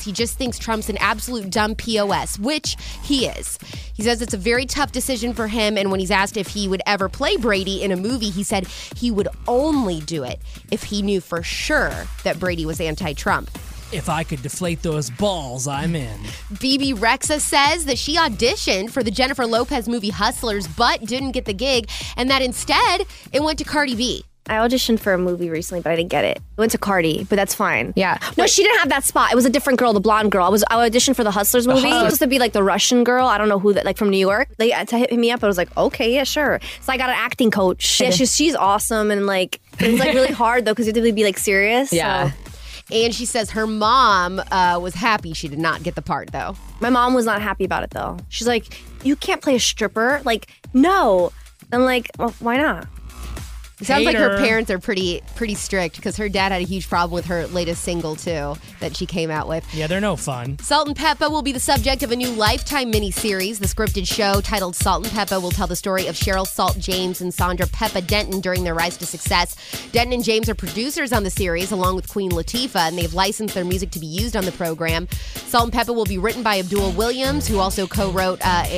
E: thinks Trump's an absolute dumb POS, which he is. He says it's a very tough decision for him, and when he's asked if he would ever play Brady in a movie, he said he would only do it if he knew for sure that Brady was anti-Trump.
D: If I could deflate those balls, I'm in.
E: BB Rexa says that she auditioned for the Jennifer Lopez movie Hustlers, but didn't get the gig, and that instead it went to Cardi B.
B: I auditioned for a movie recently, but I didn't get it. I went to Cardi, but that's fine. Yeah. No, she didn't have that spot. It was a different girl, the blonde girl. I auditioned for the Hustlers movie. It was supposed to be like the Russian girl. I don't know who that, like from New York. They to hit me up. I was like, okay, yeah, sure. So I got an acting coach. Yeah, she's awesome, and like it's like really hard though because you have to be like serious.
E: Yeah.
B: So.
E: And she says her mom was happy she did not get the part, though.
B: My mom was not happy about it, though. She's like, you can't play a stripper? Like, no. I'm like, well, why not?
E: It sounds like her parents are pretty strict because her dad had a huge problem with her latest single, too, that she came out with.
D: Yeah, they're no fun.
E: Salt and Peppa will be the subject of a new Lifetime miniseries. The scripted show titled Salt and Peppa will tell the story of Cheryl Salt James and Sandra Peppa Denton during their rise to success. Denton and James are producers on the series, along with Queen Latifah, and they've licensed their music to be used on the program. Salt and Peppa will be written by Abdul Williams, who also wrote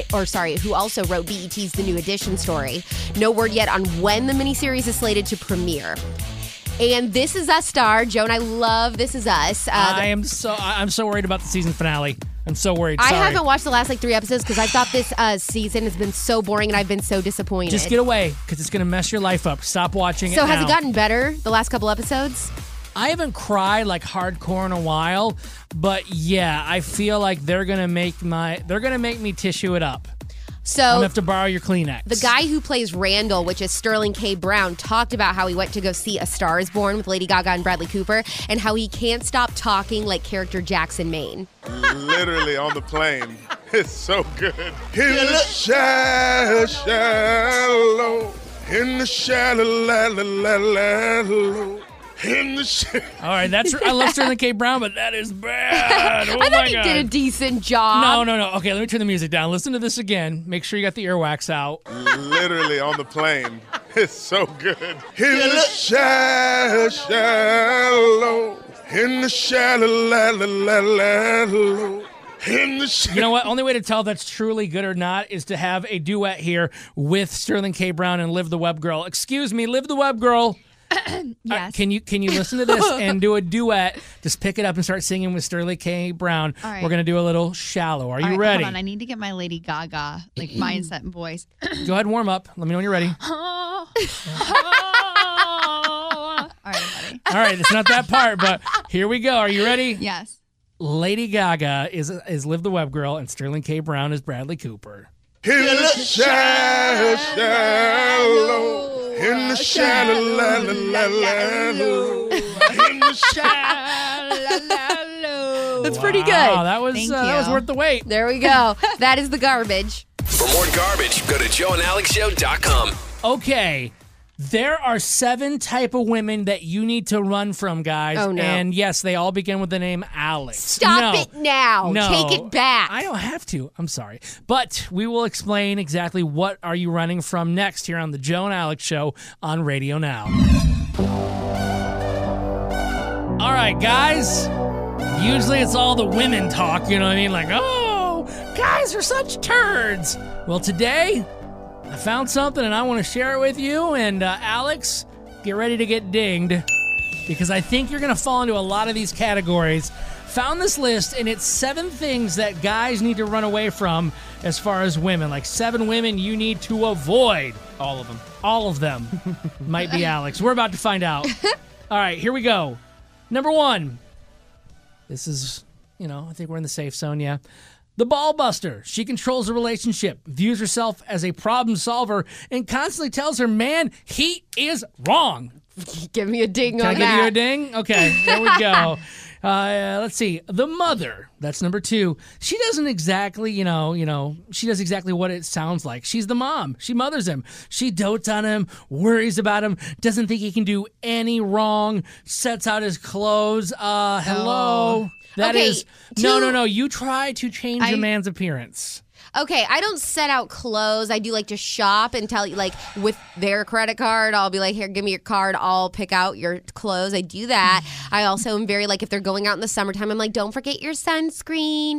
E: BET's The New Edition story. No word yet on when the miniseries is slated to premiere. And This Is Us star Joe and I love This Is Us.
D: I'm so worried about the season finale. I'm so worried.
E: I
D: Sorry.
E: haven't watched the last 3 episodes because I thought this season has been so boring and I've been so disappointed.
D: Just get away because it's going to mess your life up. Stop watching it now.
E: So has it gotten better the last couple episodes?
D: I haven't cried like hardcore in a while, but yeah, I feel like they're gonna make me tissue it up.
E: So
D: I'm gonna have to borrow your Kleenex.
E: The guy who plays Randall, which is Sterling K. Brown, talked about how he went to go see A Star Is Born with Lady Gaga and Bradley Cooper, and how he can't stop talking like character Jackson Maine.
I: Literally on the plane. It's so good. In the shallow, in the shallow.
D: All right, I love Sterling K. Brown, but that is bad. Oh
E: I thought
D: my
E: he
D: God.
E: did a decent job.
D: No. Okay, let me turn the music down. Listen to this again. Make sure you got the earwax out.
I: Literally on the plane. It's so good. In the shallow, in the shallow.
D: You know what? Only way to tell if that's truly good or not is to have a duet here with Sterling K. Brown and Liv the Web Girl. Excuse me, Liv the Web Girl.
F: Yes.
D: Can you listen to this and do a duet? Just pick it up and start singing with Sterling K. Brown.
F: All right.
D: We're gonna do a little Shallow. Are you
F: All right,
D: ready?
F: Hold on, I need to get my Lady Gaga mindset and voice.
D: Go ahead and warm up. Let me know when you're ready.
F: All right, buddy.
D: All right, it's not that part, but here we go. Are you ready?
F: Yes.
D: Lady Gaga is Liv the Web Girl and Sterling K. Brown is Bradley Cooper.
I: In the shallow, in the shallow, in the shallow.
E: That's pretty good.
D: Wow, that was worth the wait.
E: There we go. That is the garbage.
C: For more garbage, go to joeandalexshow.com.
D: Okay. There are 7 type of women that you need to run from, guys.
E: Oh, no.
D: And yes, they all begin with the name Alex.
E: Stop it now.
D: No.
E: Take it back.
D: I don't have to. I'm sorry. But we will explain exactly what are you running from next here on the Joe and Alex Show on Radio Now. All right, guys. Usually it's all the women talk, you know what I mean? Like, oh, guys are such turds. Well, today I found something and I want to share it with you. And Alex, get ready to get dinged because I think you're going to fall into a lot of these categories. Found this list and it's 7 things that guys need to run away from as far as women. Like 7 women you need to avoid.
G: All of them.
D: All of them might be Alex. We're about to find out. All right, here we go. Number 1. This is, I think we're in the safe zone, yeah. The ball buster. She controls the relationship, views herself as a problem solver, and constantly tells her man he is wrong.
E: Give me a ding
D: Can
E: on
D: I
E: that.
D: give you a ding? Okay, there we go. Let's see. The mother. That's number 2. She doesn't exactly, she does exactly what it sounds like. She's the mom. She mothers him. She dotes on him, worries about him, doesn't think he can do any wrong, sets out his clothes. Hello. That
E: Okay,
D: is no. You try to change a man's appearance.
E: Okay, I don't set out clothes. I do like to shop and tell you, like, with their credit card, I'll be like, here, give me your card. I'll pick out your clothes. I do that. I also am very, like, if they're going out in the summertime, I'm like, don't forget your sunscreen.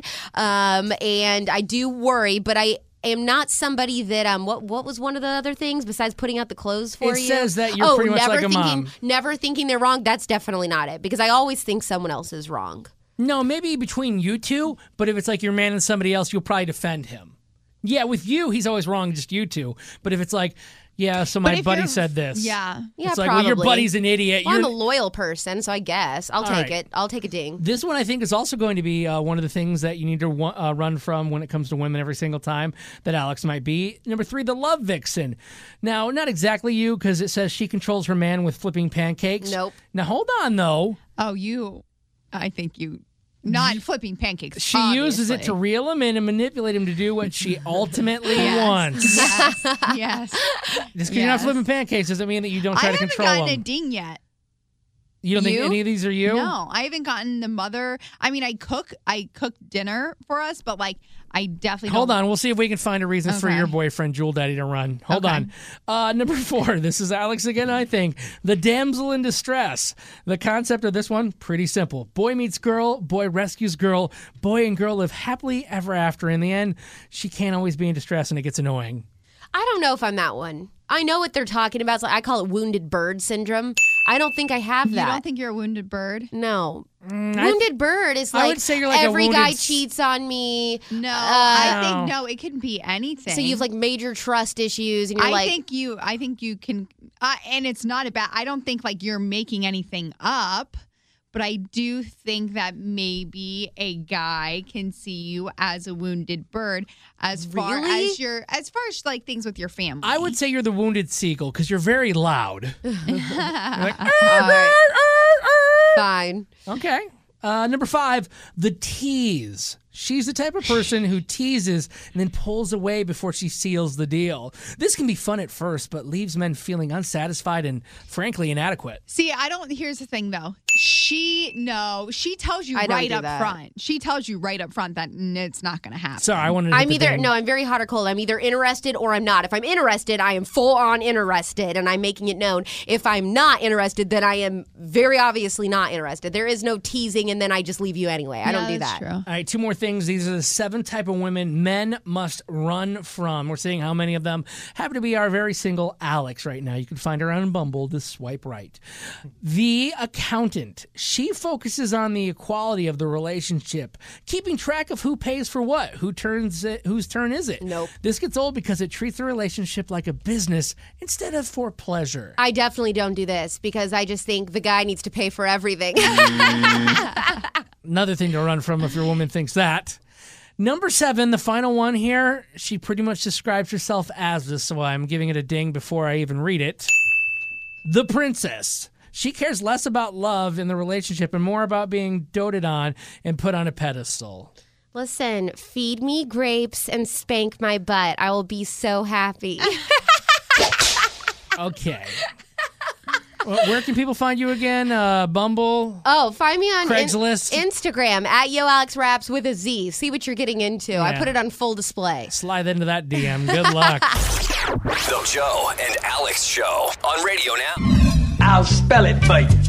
E: And I do worry, but I am not somebody that, what was one of the other things besides putting out the clothes for you?
D: It says that you're pretty much like a mom.
E: Never thinking they're wrong. That's definitely not it, because I always think someone else is wrong.
D: No, maybe between you two, but if it's like you're man and somebody else, you'll probably defend him. Yeah, with you, he's always wrong, just you two. But if it's like, yeah, so my buddy said this.
F: Yeah.
D: It's like,
E: probably.
D: well, your buddy's an idiot.
E: Well, I'm a loyal person, so I guess. I'll take it. I'll take a ding.
D: This one, I think, is also going to be one of the things that you need to run from when it comes to women every single time that Alex might be. Number 3, the love vixen. Now, not exactly you, because it says she controls her man with flipping pancakes.
E: Nope.
D: Now, hold on, though.
F: Oh, I think you... Not flipping pancakes.
D: She uses it to reel him in and manipulate him to do what she ultimately wants.
F: Yes.
D: Just because you're not flipping pancakes doesn't mean that you don't try to control them.
F: I haven't gotten a ding yet.
D: You don't think any of these are you?
F: No, I haven't gotten the mother. I mean, I cook dinner for us, but like I definitely
D: Hold on. We'll see if we can find a reason for your boyfriend, Jewel Daddy, to run. Hold on. Number 4. This is Alex again, I think. The damsel in distress. The concept of this one, pretty simple. Boy meets girl, boy rescues girl, boy and girl live happily ever after. In the end, she can't always be in distress and it gets annoying.
E: I don't know if I'm that one. I know what they're talking about. So I call it wounded bird syndrome. I don't think I have that.
F: You don't think you're a wounded bird?
E: No. Wounded bird is like,
D: I would say you're like
E: every
D: a
E: guy cheats on me.
F: No, I think it can be anything.
E: So you have like major trust issues, and you're
F: I think you can, and it's not about. I don't think like you're making anything up. But I do think that maybe a guy can see you as a wounded bird as far as like things with your family.
D: I would say you're the wounded seagull because you're very loud. You're like,
E: fine.
D: Okay. Number 5, the tease. She's the type of person who teases and then pulls away before she seals the deal. This can be fun at first, but leaves men feeling unsatisfied and, frankly, inadequate.
F: See, here's the thing, though. She tells you right up front. She tells you right up front that it's not going to happen.
D: Sorry, I wanted to
E: I'm very hot or cold. I'm either interested or I'm not. If I'm interested, I am full on interested, and I'm making it known. If I'm not interested, then I am very obviously not interested. There is no teasing, and then I just leave you anyway. I don't do that.
F: True.
D: All right, 2 more things. These are the 7 type of women men must run from. We're seeing how many of them happen to be our very single Alex right now. You can find her on Bumble to swipe right. The accountant. She focuses on the equality of the relationship, keeping track of who pays for what, whose turn is it.
E: Nope.
D: This gets old because it treats the relationship like a business instead of for pleasure.
E: I definitely don't do this because I just think the guy needs to pay for everything.
D: Another thing to run from if your woman thinks that. Number 7, the final one here, she pretty much describes herself as this, so I'm giving it a ding before I even read it. The princess. She cares less about love in the relationship and more about being doted on and put on a pedestal.
E: Listen, feed me grapes and spank my butt. I will be so happy.
D: Okay. Where can people find you again? Bumble?
E: Oh, find me on
D: Craigslist?
E: Instagram at YoAlexRaps with a Z. See what you're getting into. Yeah. I put it on full display.
D: Slide into that DM. Good luck.
C: The Joe and Alex Show on Radio Now.
J: I'll spell it for you.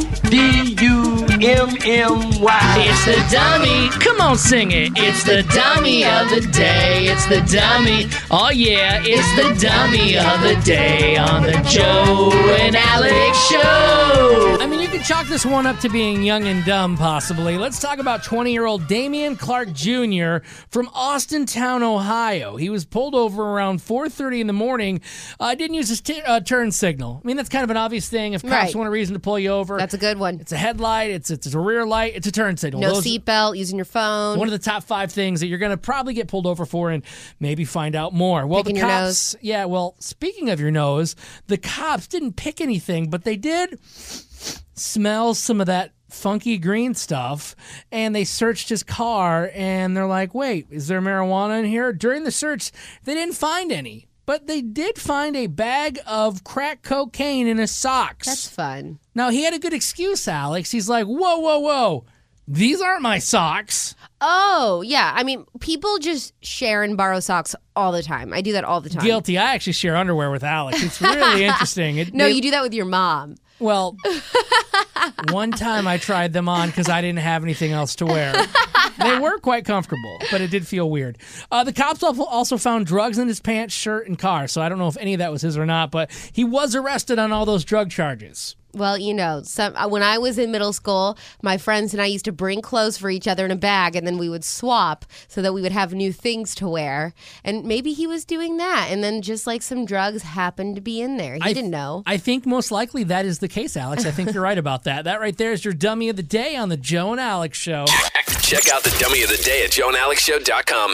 J: D-U-M-M-Y.
D: It's the dummy. Come on, sing it. It's the dummy of the day. It's the dummy. Oh, yeah. It's the dummy of the day on the Joe and Alex Show. I mean, you can chalk this one up to being young and dumb, possibly. Let's talk about 20-year-old Damian Clark Jr. from Austintown, Ohio. He was pulled over around 4:30 in the morning. Didn't use his turn signal. I mean, that's kind of an obvious thing. If cops want a reason to pull you over.
E: That's a good one.
D: It's a headlight. It's a rear light. It's a turn signal.
E: No seatbelt, using your phone.
D: One of the top 5 things that you're going to probably get pulled over for and maybe find out more. Well,
E: Picking
D: the cops,
E: your nose.
D: Yeah, well, speaking of your nose, the cops didn't pick anything, but they did smell some of that funky green stuff, and they searched his car, and they're like, wait, is there marijuana in here? During the search, they didn't find any. But they did find a bag of crack cocaine in his socks.
E: That's fun.
D: Now, he had a good excuse, Alex. He's like, whoa. these aren't my socks.
E: Oh, yeah. I mean, people just share and borrow socks all the time. I do that all the time.
D: Guilty. I actually share underwear with Alex. It's really interesting.
E: You do that with your mom.
D: Well, one time I tried them on because I didn't have anything else to wear. They were quite comfortable, but it did feel weird. The cops also found drugs in his pants, shirt, and car. So I don't know if any of that was his or not, but he was arrested on all those drug charges.
E: Well, when I was in middle school, my friends and I used to bring clothes for each other in a bag, and then we would swap so that we would have new things to wear. And maybe he was doing that, and then just like some drugs happened to be in there. He didn't know.
D: I think most likely that is the case, Alex. I think you're right about that. That right there is your dummy of the day on the Joe and Alex Show.
C: Check out the dummy of the day at joeandalexshow.com.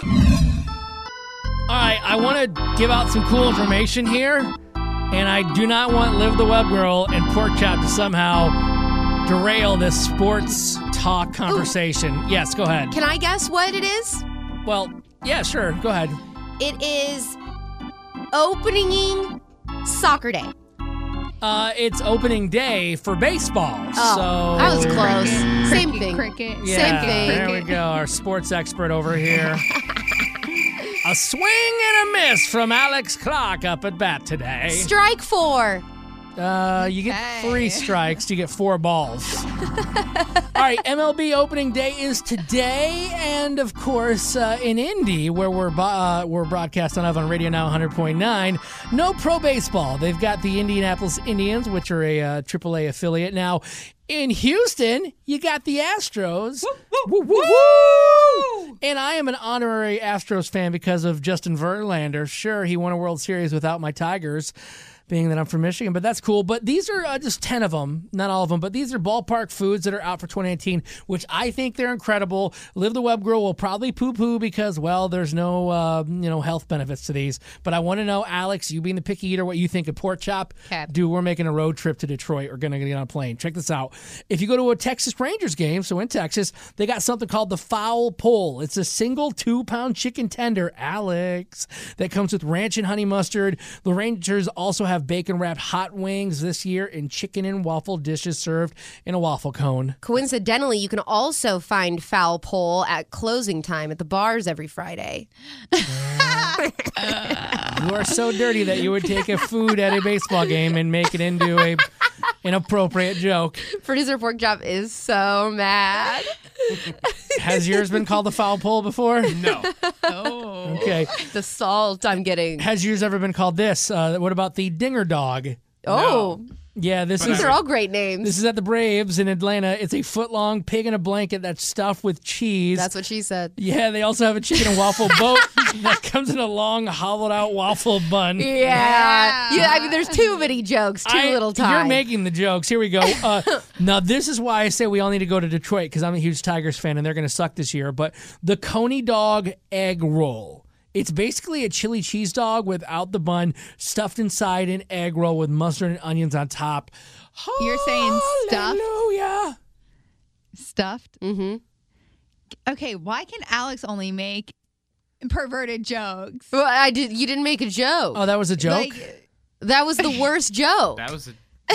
D: All right, I want to give out some cool information here. And I do not want Liv the Web Girl and Pork Chop to somehow derail this sports talk conversation. Ooh. Yes, go ahead.
E: Can I guess what it is?
D: Well, yeah, sure. Go ahead.
E: It is opening soccer day.
D: It's opening day for baseball.
E: Oh,
D: so
E: that was close. Same thing.
F: Cricket.
D: Yeah,
E: Same thing.
D: There we go. Our sports expert over here. A swing and a miss from Alex Clark up at bat today.
E: Strike 4.
D: You get 3 strikes. You get 4 balls. All right, MLB opening day is today, and of course in Indy, where we're broadcasting on Radio Now 100.9. No pro baseball. They've got the Indianapolis Indians, which are a AAA affiliate now. In Houston, you got the Astros. Woo, woo, woo, woo. And I am an honorary Astros fan because of Justin Verlander. Sure, he won a World Series without my Tigers, being that I'm from Michigan, but that's cool. But these are just 10 of them, not all of them, but these are ballpark foods that are out for 2019, which I think they're incredible. Liv the Web Girl will probably poo-poo because, well, there's no health benefits to these. But I want to know, Alex, you being the picky eater, what you think of Pork Chop.
E: Okay.
D: Dude, we're making a road trip to Detroit. We're going to get on a plane. Check this out. If you go to a Texas Rangers game, so in Texas, they got something called the Foul Pole. It's a single 2-pound chicken tender, Alex, that comes with ranch and honey mustard. The Rangers also have bacon-wrapped hot wings this year and chicken and waffle dishes served in a waffle cone.
E: Coincidentally, you can also find Foul Pole at closing time at the bars every Friday.
D: You are so dirty that you would take a food at a baseball game and make it into a inappropriate joke.
E: Producer Pork Chop is so mad.
D: Has yours been called the Foul Pole before?
G: No.
E: Oh.
D: Okay.
E: The salt I'm getting.
D: Has yours ever been called this? What about the Dinger Dog?
E: Oh.
G: No.
D: Yeah, these
E: are all great names.
D: This is at the Braves in Atlanta. It's a foot-long pig in a blanket that's stuffed with cheese.
E: That's what she said.
D: Yeah, they also have a chicken and waffle boat that comes in a long, hollowed-out waffle bun.
E: Yeah. I mean, there's too many jokes, too little time.
D: You're making the jokes. Here we go. Now, this is why I say we all need to go to Detroit, because I'm a huge Tigers fan, and they're going to suck this year. But the Coney Dog Egg Roll. It's basically a chili cheese dog without the bun, stuffed inside an egg roll with mustard and onions on top.
F: You're saying stuffed?
D: Hallelujah.
F: Stuffed?
E: Mm-hmm.
F: Okay, why can Alex only make perverted jokes?
E: Well, you didn't make a joke.
D: Oh, that was a joke?
E: That was the worst joke.
G: That was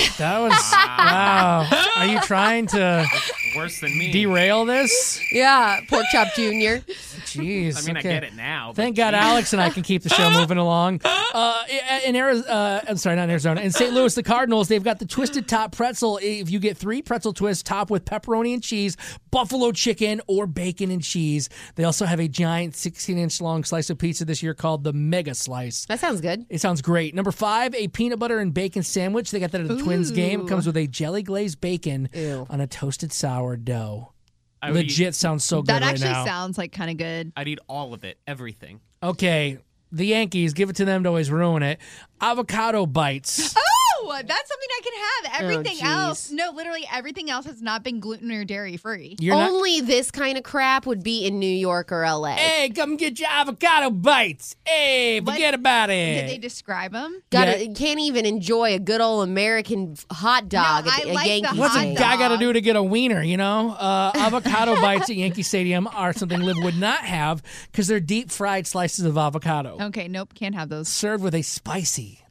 D: wow. Are you trying to
G: worse than me
D: derail this?
E: Yeah, Pork Chop Jr.
D: Jeez.
G: I mean,
D: okay.
G: I get it now.
D: Thank God Alex and I can keep the show moving along. In St. Louis, the Cardinals, they've got the Twisted Top Pretzel. If you get 3 pretzel twists topped with pepperoni and cheese, buffalo chicken, or bacon and cheese. They also have a giant 16-inch long slice of pizza this year called the Mega Slice.
E: That sounds good.
D: It sounds great. Number 5, a peanut butter and bacon sandwich. They got that at the Twins game. It comes with a jelly glazed bacon on a toasted sourdough. Legit sounds so good right now.
F: That actually sounds like kind of good.
G: I'd eat all of it, everything.
D: Okay, the Yankees, give it to them to always ruin it. Avocado bites.
F: Oh, that's something I can have. Everything else, no, literally everything else has not been gluten or dairy free.
E: Only this kind of crap would be in New York or LA.
D: Hey, come get your avocado bites. Hey, forget about it.
F: Did they describe them?
E: Can't even enjoy a good old American hot dog at a Yankee
D: What's
E: game.
D: a guy got to do to get a wiener, you know? Avocado bites at Yankee Stadium are something Liv would not have because they're deep-fried slices of avocado.
F: Okay, nope, can't have those.
D: Served with a spicy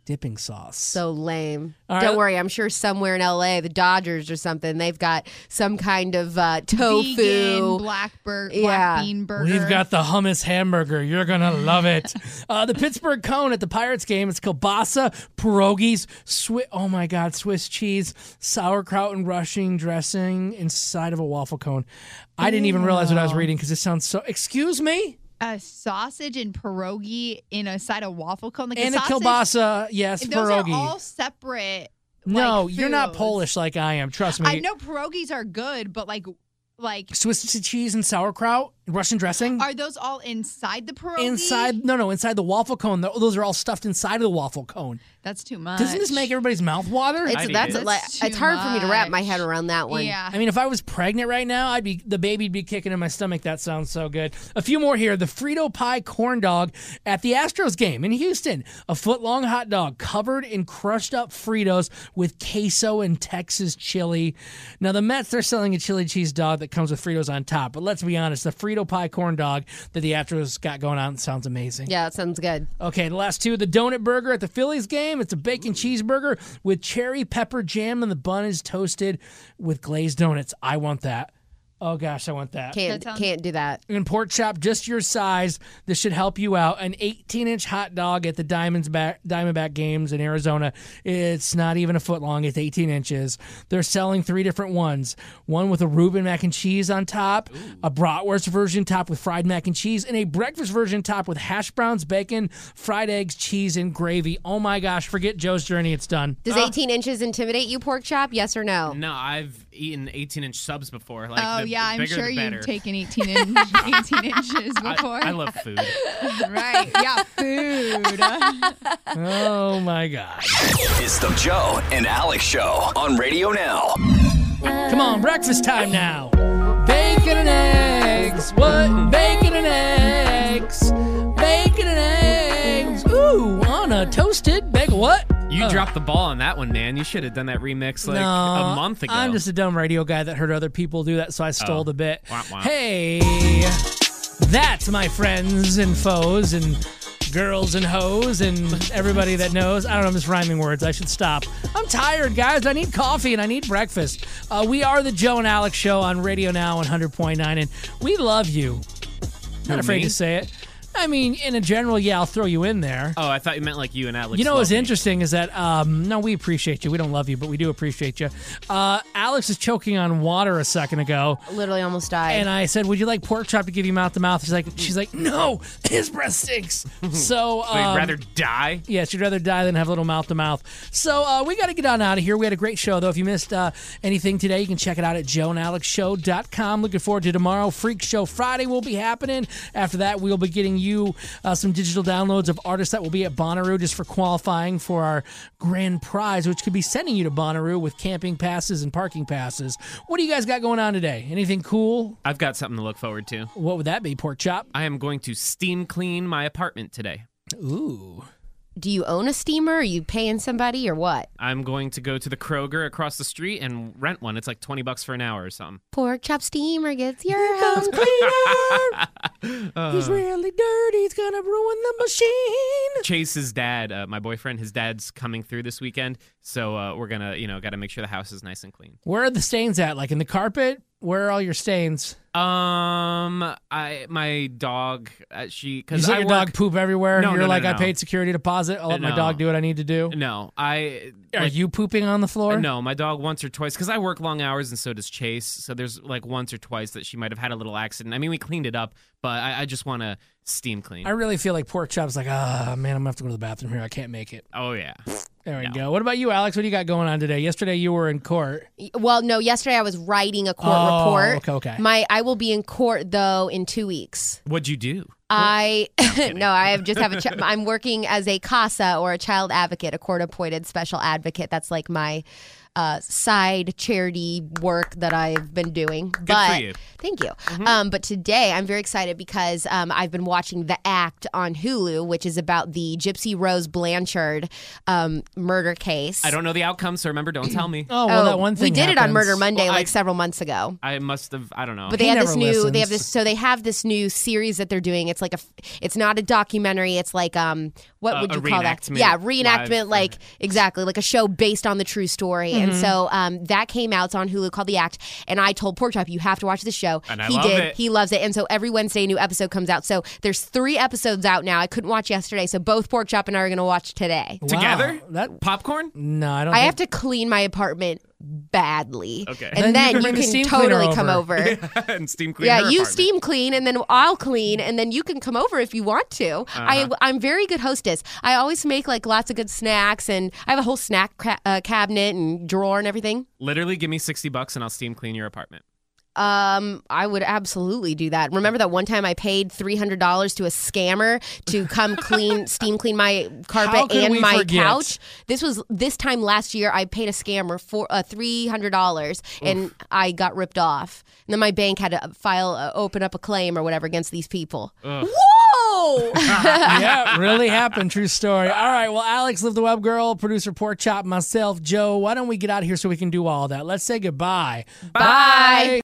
D: dipping sauce.
E: So lame.
D: All
E: Don't
D: right.
E: worry, I'm sure somewhere in LA, the Dodgers or something, they've got some kind of tofu.
F: Vegan, black bean burger.
D: We've got the hummus hamburger. You're going to love it. The Pittsburgh Cone at the Pirates game. It's kielbasa, pierogies, oh my God, Swiss cheese, sauerkraut and Russian dressing inside of a waffle cone. I didn't even realize what I was reading because it sounds so... Excuse me?
F: A sausage and pierogi in a side of waffle cone. Like
D: And
F: a
D: a
F: sausage,
D: kielbasa, yes,
F: those
D: pierogi.
F: are all separate.
D: No,
F: like,
D: you're not
F: foods.
D: Polish like I am. Trust me.
F: I know pierogies are good, but like
D: Swiss cheese and sauerkraut, Russian dressing.
F: Are those all inside the pierogi?
D: Inside the waffle cone. Those are all stuffed inside of the waffle cone.
F: That's too much.
D: Doesn't this make everybody's mouth water?
E: It's hard for me to wrap my head around that one.
F: Yeah.
D: I mean, if I was pregnant right now, the baby'd be kicking in my stomach. That sounds so good. A few more here. The Frito Pie corn dog at the Astros game in Houston. A foot-long hot dog covered in crushed up Fritos with queso and Texas chili. Now, the Mets, they're selling a chili cheese dog that comes with Fritos on top. But let's be honest, the Frito Pie corn dog that the Astros got going on sounds amazing.
E: Yeah, it sounds good.
D: Okay, the last two. The donut burger at the Phillies game. It's a bacon cheeseburger with cherry pepper jam, and the bun is toasted with glazed donuts. I want that. Oh gosh, I want that.
E: Can't do that.
D: And pork chop just your size. This should help you out. An 18-inch hot dog at the Diamondback games in Arizona. It's not even a foot long. It's 18 inches. They're selling 3 different ones. One with a Reuben mac and cheese on top, a bratwurst version topped with fried mac and cheese, and a breakfast version topped with hash browns, bacon, fried eggs, cheese, and gravy. Oh my gosh, forget Joe's Journey. It's done.
E: Does 18 inches intimidate you, pork chop? Yes or no?
G: No, I've eaten 18-inch subs before.
F: Yeah, I'm
G: bigger,
F: sure
G: the better.
F: you've taken 18 inches before.
G: I love food.
F: Right, yeah, food.
D: Oh my gosh.
C: It's the Joe and Alex Show on Radio Now.
D: Come on, breakfast time now. Bacon and eggs. What? Bacon and eggs. Bacon and eggs. Ooh, on a toasted bacon. What?
G: You dropped the ball on that one, man. You should have done that remix like a month ago.
D: I'm just a dumb radio guy that heard other people do that, so I stole the bit.
G: Wah, wah.
D: Hey, that's my friends and foes and girls and hoes and everybody that knows. I don't know, I'm just rhyming words. I should stop. I'm tired, guys. I need coffee and I need breakfast. We are the Joe and Alex Show on Radio Now 100.9, and we love you. Not afraid to say it. I mean, in a general, yeah, I'll throw you in there.
G: Oh, I thought you meant like you and Alex.
D: You know what's
G: love me.
D: interesting is that, no, we appreciate you. We don't love you, but we do appreciate you. Alex is choking on water a second ago.
E: Literally almost died.
D: And I said, would you like pork chop to give you mouth-to-mouth? She's like, no, his breath stinks. So
G: you'd rather die?
D: Yeah, she'd rather die than have a little mouth-to-mouth. So we got to get on out of here. We had a great show, though. If you missed anything today, you can check it out at joeandalexshow.com. Looking forward to tomorrow. Freak Show Friday will be happening. After that, we'll be getting you some digital downloads of artists that will be at Bonnaroo just for qualifying for our grand prize, which could be sending you to Bonnaroo with camping passes and parking passes. What do you guys got going on today? Anything cool?
G: I've got something to look forward to.
D: What would that be, pork chop?
G: I am going to steam clean my apartment today.
D: Ooh.
E: Do you own a steamer? Are you paying somebody or what?
G: I'm going to go to the Kroger across the street and rent one. It's like $20 for an hour or something.
E: Pork chop steamer gets your house
D: cleaner. He's really dirty. He's gonna ruin the machine.
G: Chase's dad, my boyfriend, his dad's coming through this weekend, so we're gonna, got to make sure the house is nice and clean.
D: Where are the stains at? Like in the carpet? Where are all your stains?
G: My dog, cause
D: you let your dog poop everywhere?
G: No,
D: You're
G: no,
D: I paid security deposit. I'll let my dog do what I need to do.
G: No,
D: Are you pooping on the floor?
G: No, my dog once or twice, because I work long hours and so does Chase. So there's like once or twice that she might have had a little accident. I mean, we cleaned it up, but I just want to steam clean.
D: I really feel like pork chop's like, man, I'm gonna have to go to the bathroom here. I can't make it.
G: Oh yeah.
D: There we go. What about you, Alex? What do you got going on today? Yesterday you were in court.
E: Well, no, yesterday I was writing a court report.
D: Okay.
E: I will be in court though in 2 weeks.
G: What'd you do?
E: I just have I'm working as a CASA or a child advocate, a court-appointed special advocate. That's like my side charity work that I've been doing.
G: Good for you.
E: Thank you.
G: Mm-hmm.
E: But today I'm very excited because I've been watching The Act on Hulu, which is about the Gypsy Rose Blanchard murder case.
G: I don't know the outcome, so remember, don't tell me.
D: That one thing
E: we did
D: happens.
E: it on Murder Monday several months ago.
G: I must have, I don't know.
E: But they have this new series that they're doing. It's like it's not a documentary. It's like what would you call that? Yeah, reenactment. Like exactly, like a show based on the true story.
D: Mm-hmm.
E: And so that came out. It's on Hulu called The Act. And I told Porkchop, you have to watch the show.
G: And I
E: he
G: love
E: did.
G: it.
E: He loves it. And so every Wednesday, a new episode comes out. So there's 3 episodes out now. I couldn't watch yesterday, so both Porkchop and I are going to watch today.
G: Together?
D: That
G: popcorn?
D: No, I don't.
E: I have to clean my apartment badly.
G: Okay.
E: And then you
D: bring the
E: can
D: steam cleaner
E: totally come over.
G: And steam clean.
E: Yeah,
G: her
E: you
G: apartment.
E: steam clean, and then I'll clean, and then you can come over if you want to. I'm very good hostess. I always make like lots of good snacks, and I have a whole snack cabinet and drawer and everything.
G: Literally, give me $60 and I'll steam clean your apartment.
E: I would absolutely do that. Remember that one time I paid $300 to a scammer to come steam clean my carpet and my couch? This time last year, I paid a scammer for $300 and I got ripped off. And then my bank had to open up a claim or whatever against these people. Whoa!
D: Yeah, really happened. True story. All right, well, Alex, Live the Web Girl, producer Porkchop, myself, Joe, why don't we get out of here so we can do all that? Let's say goodbye.
E: Bye.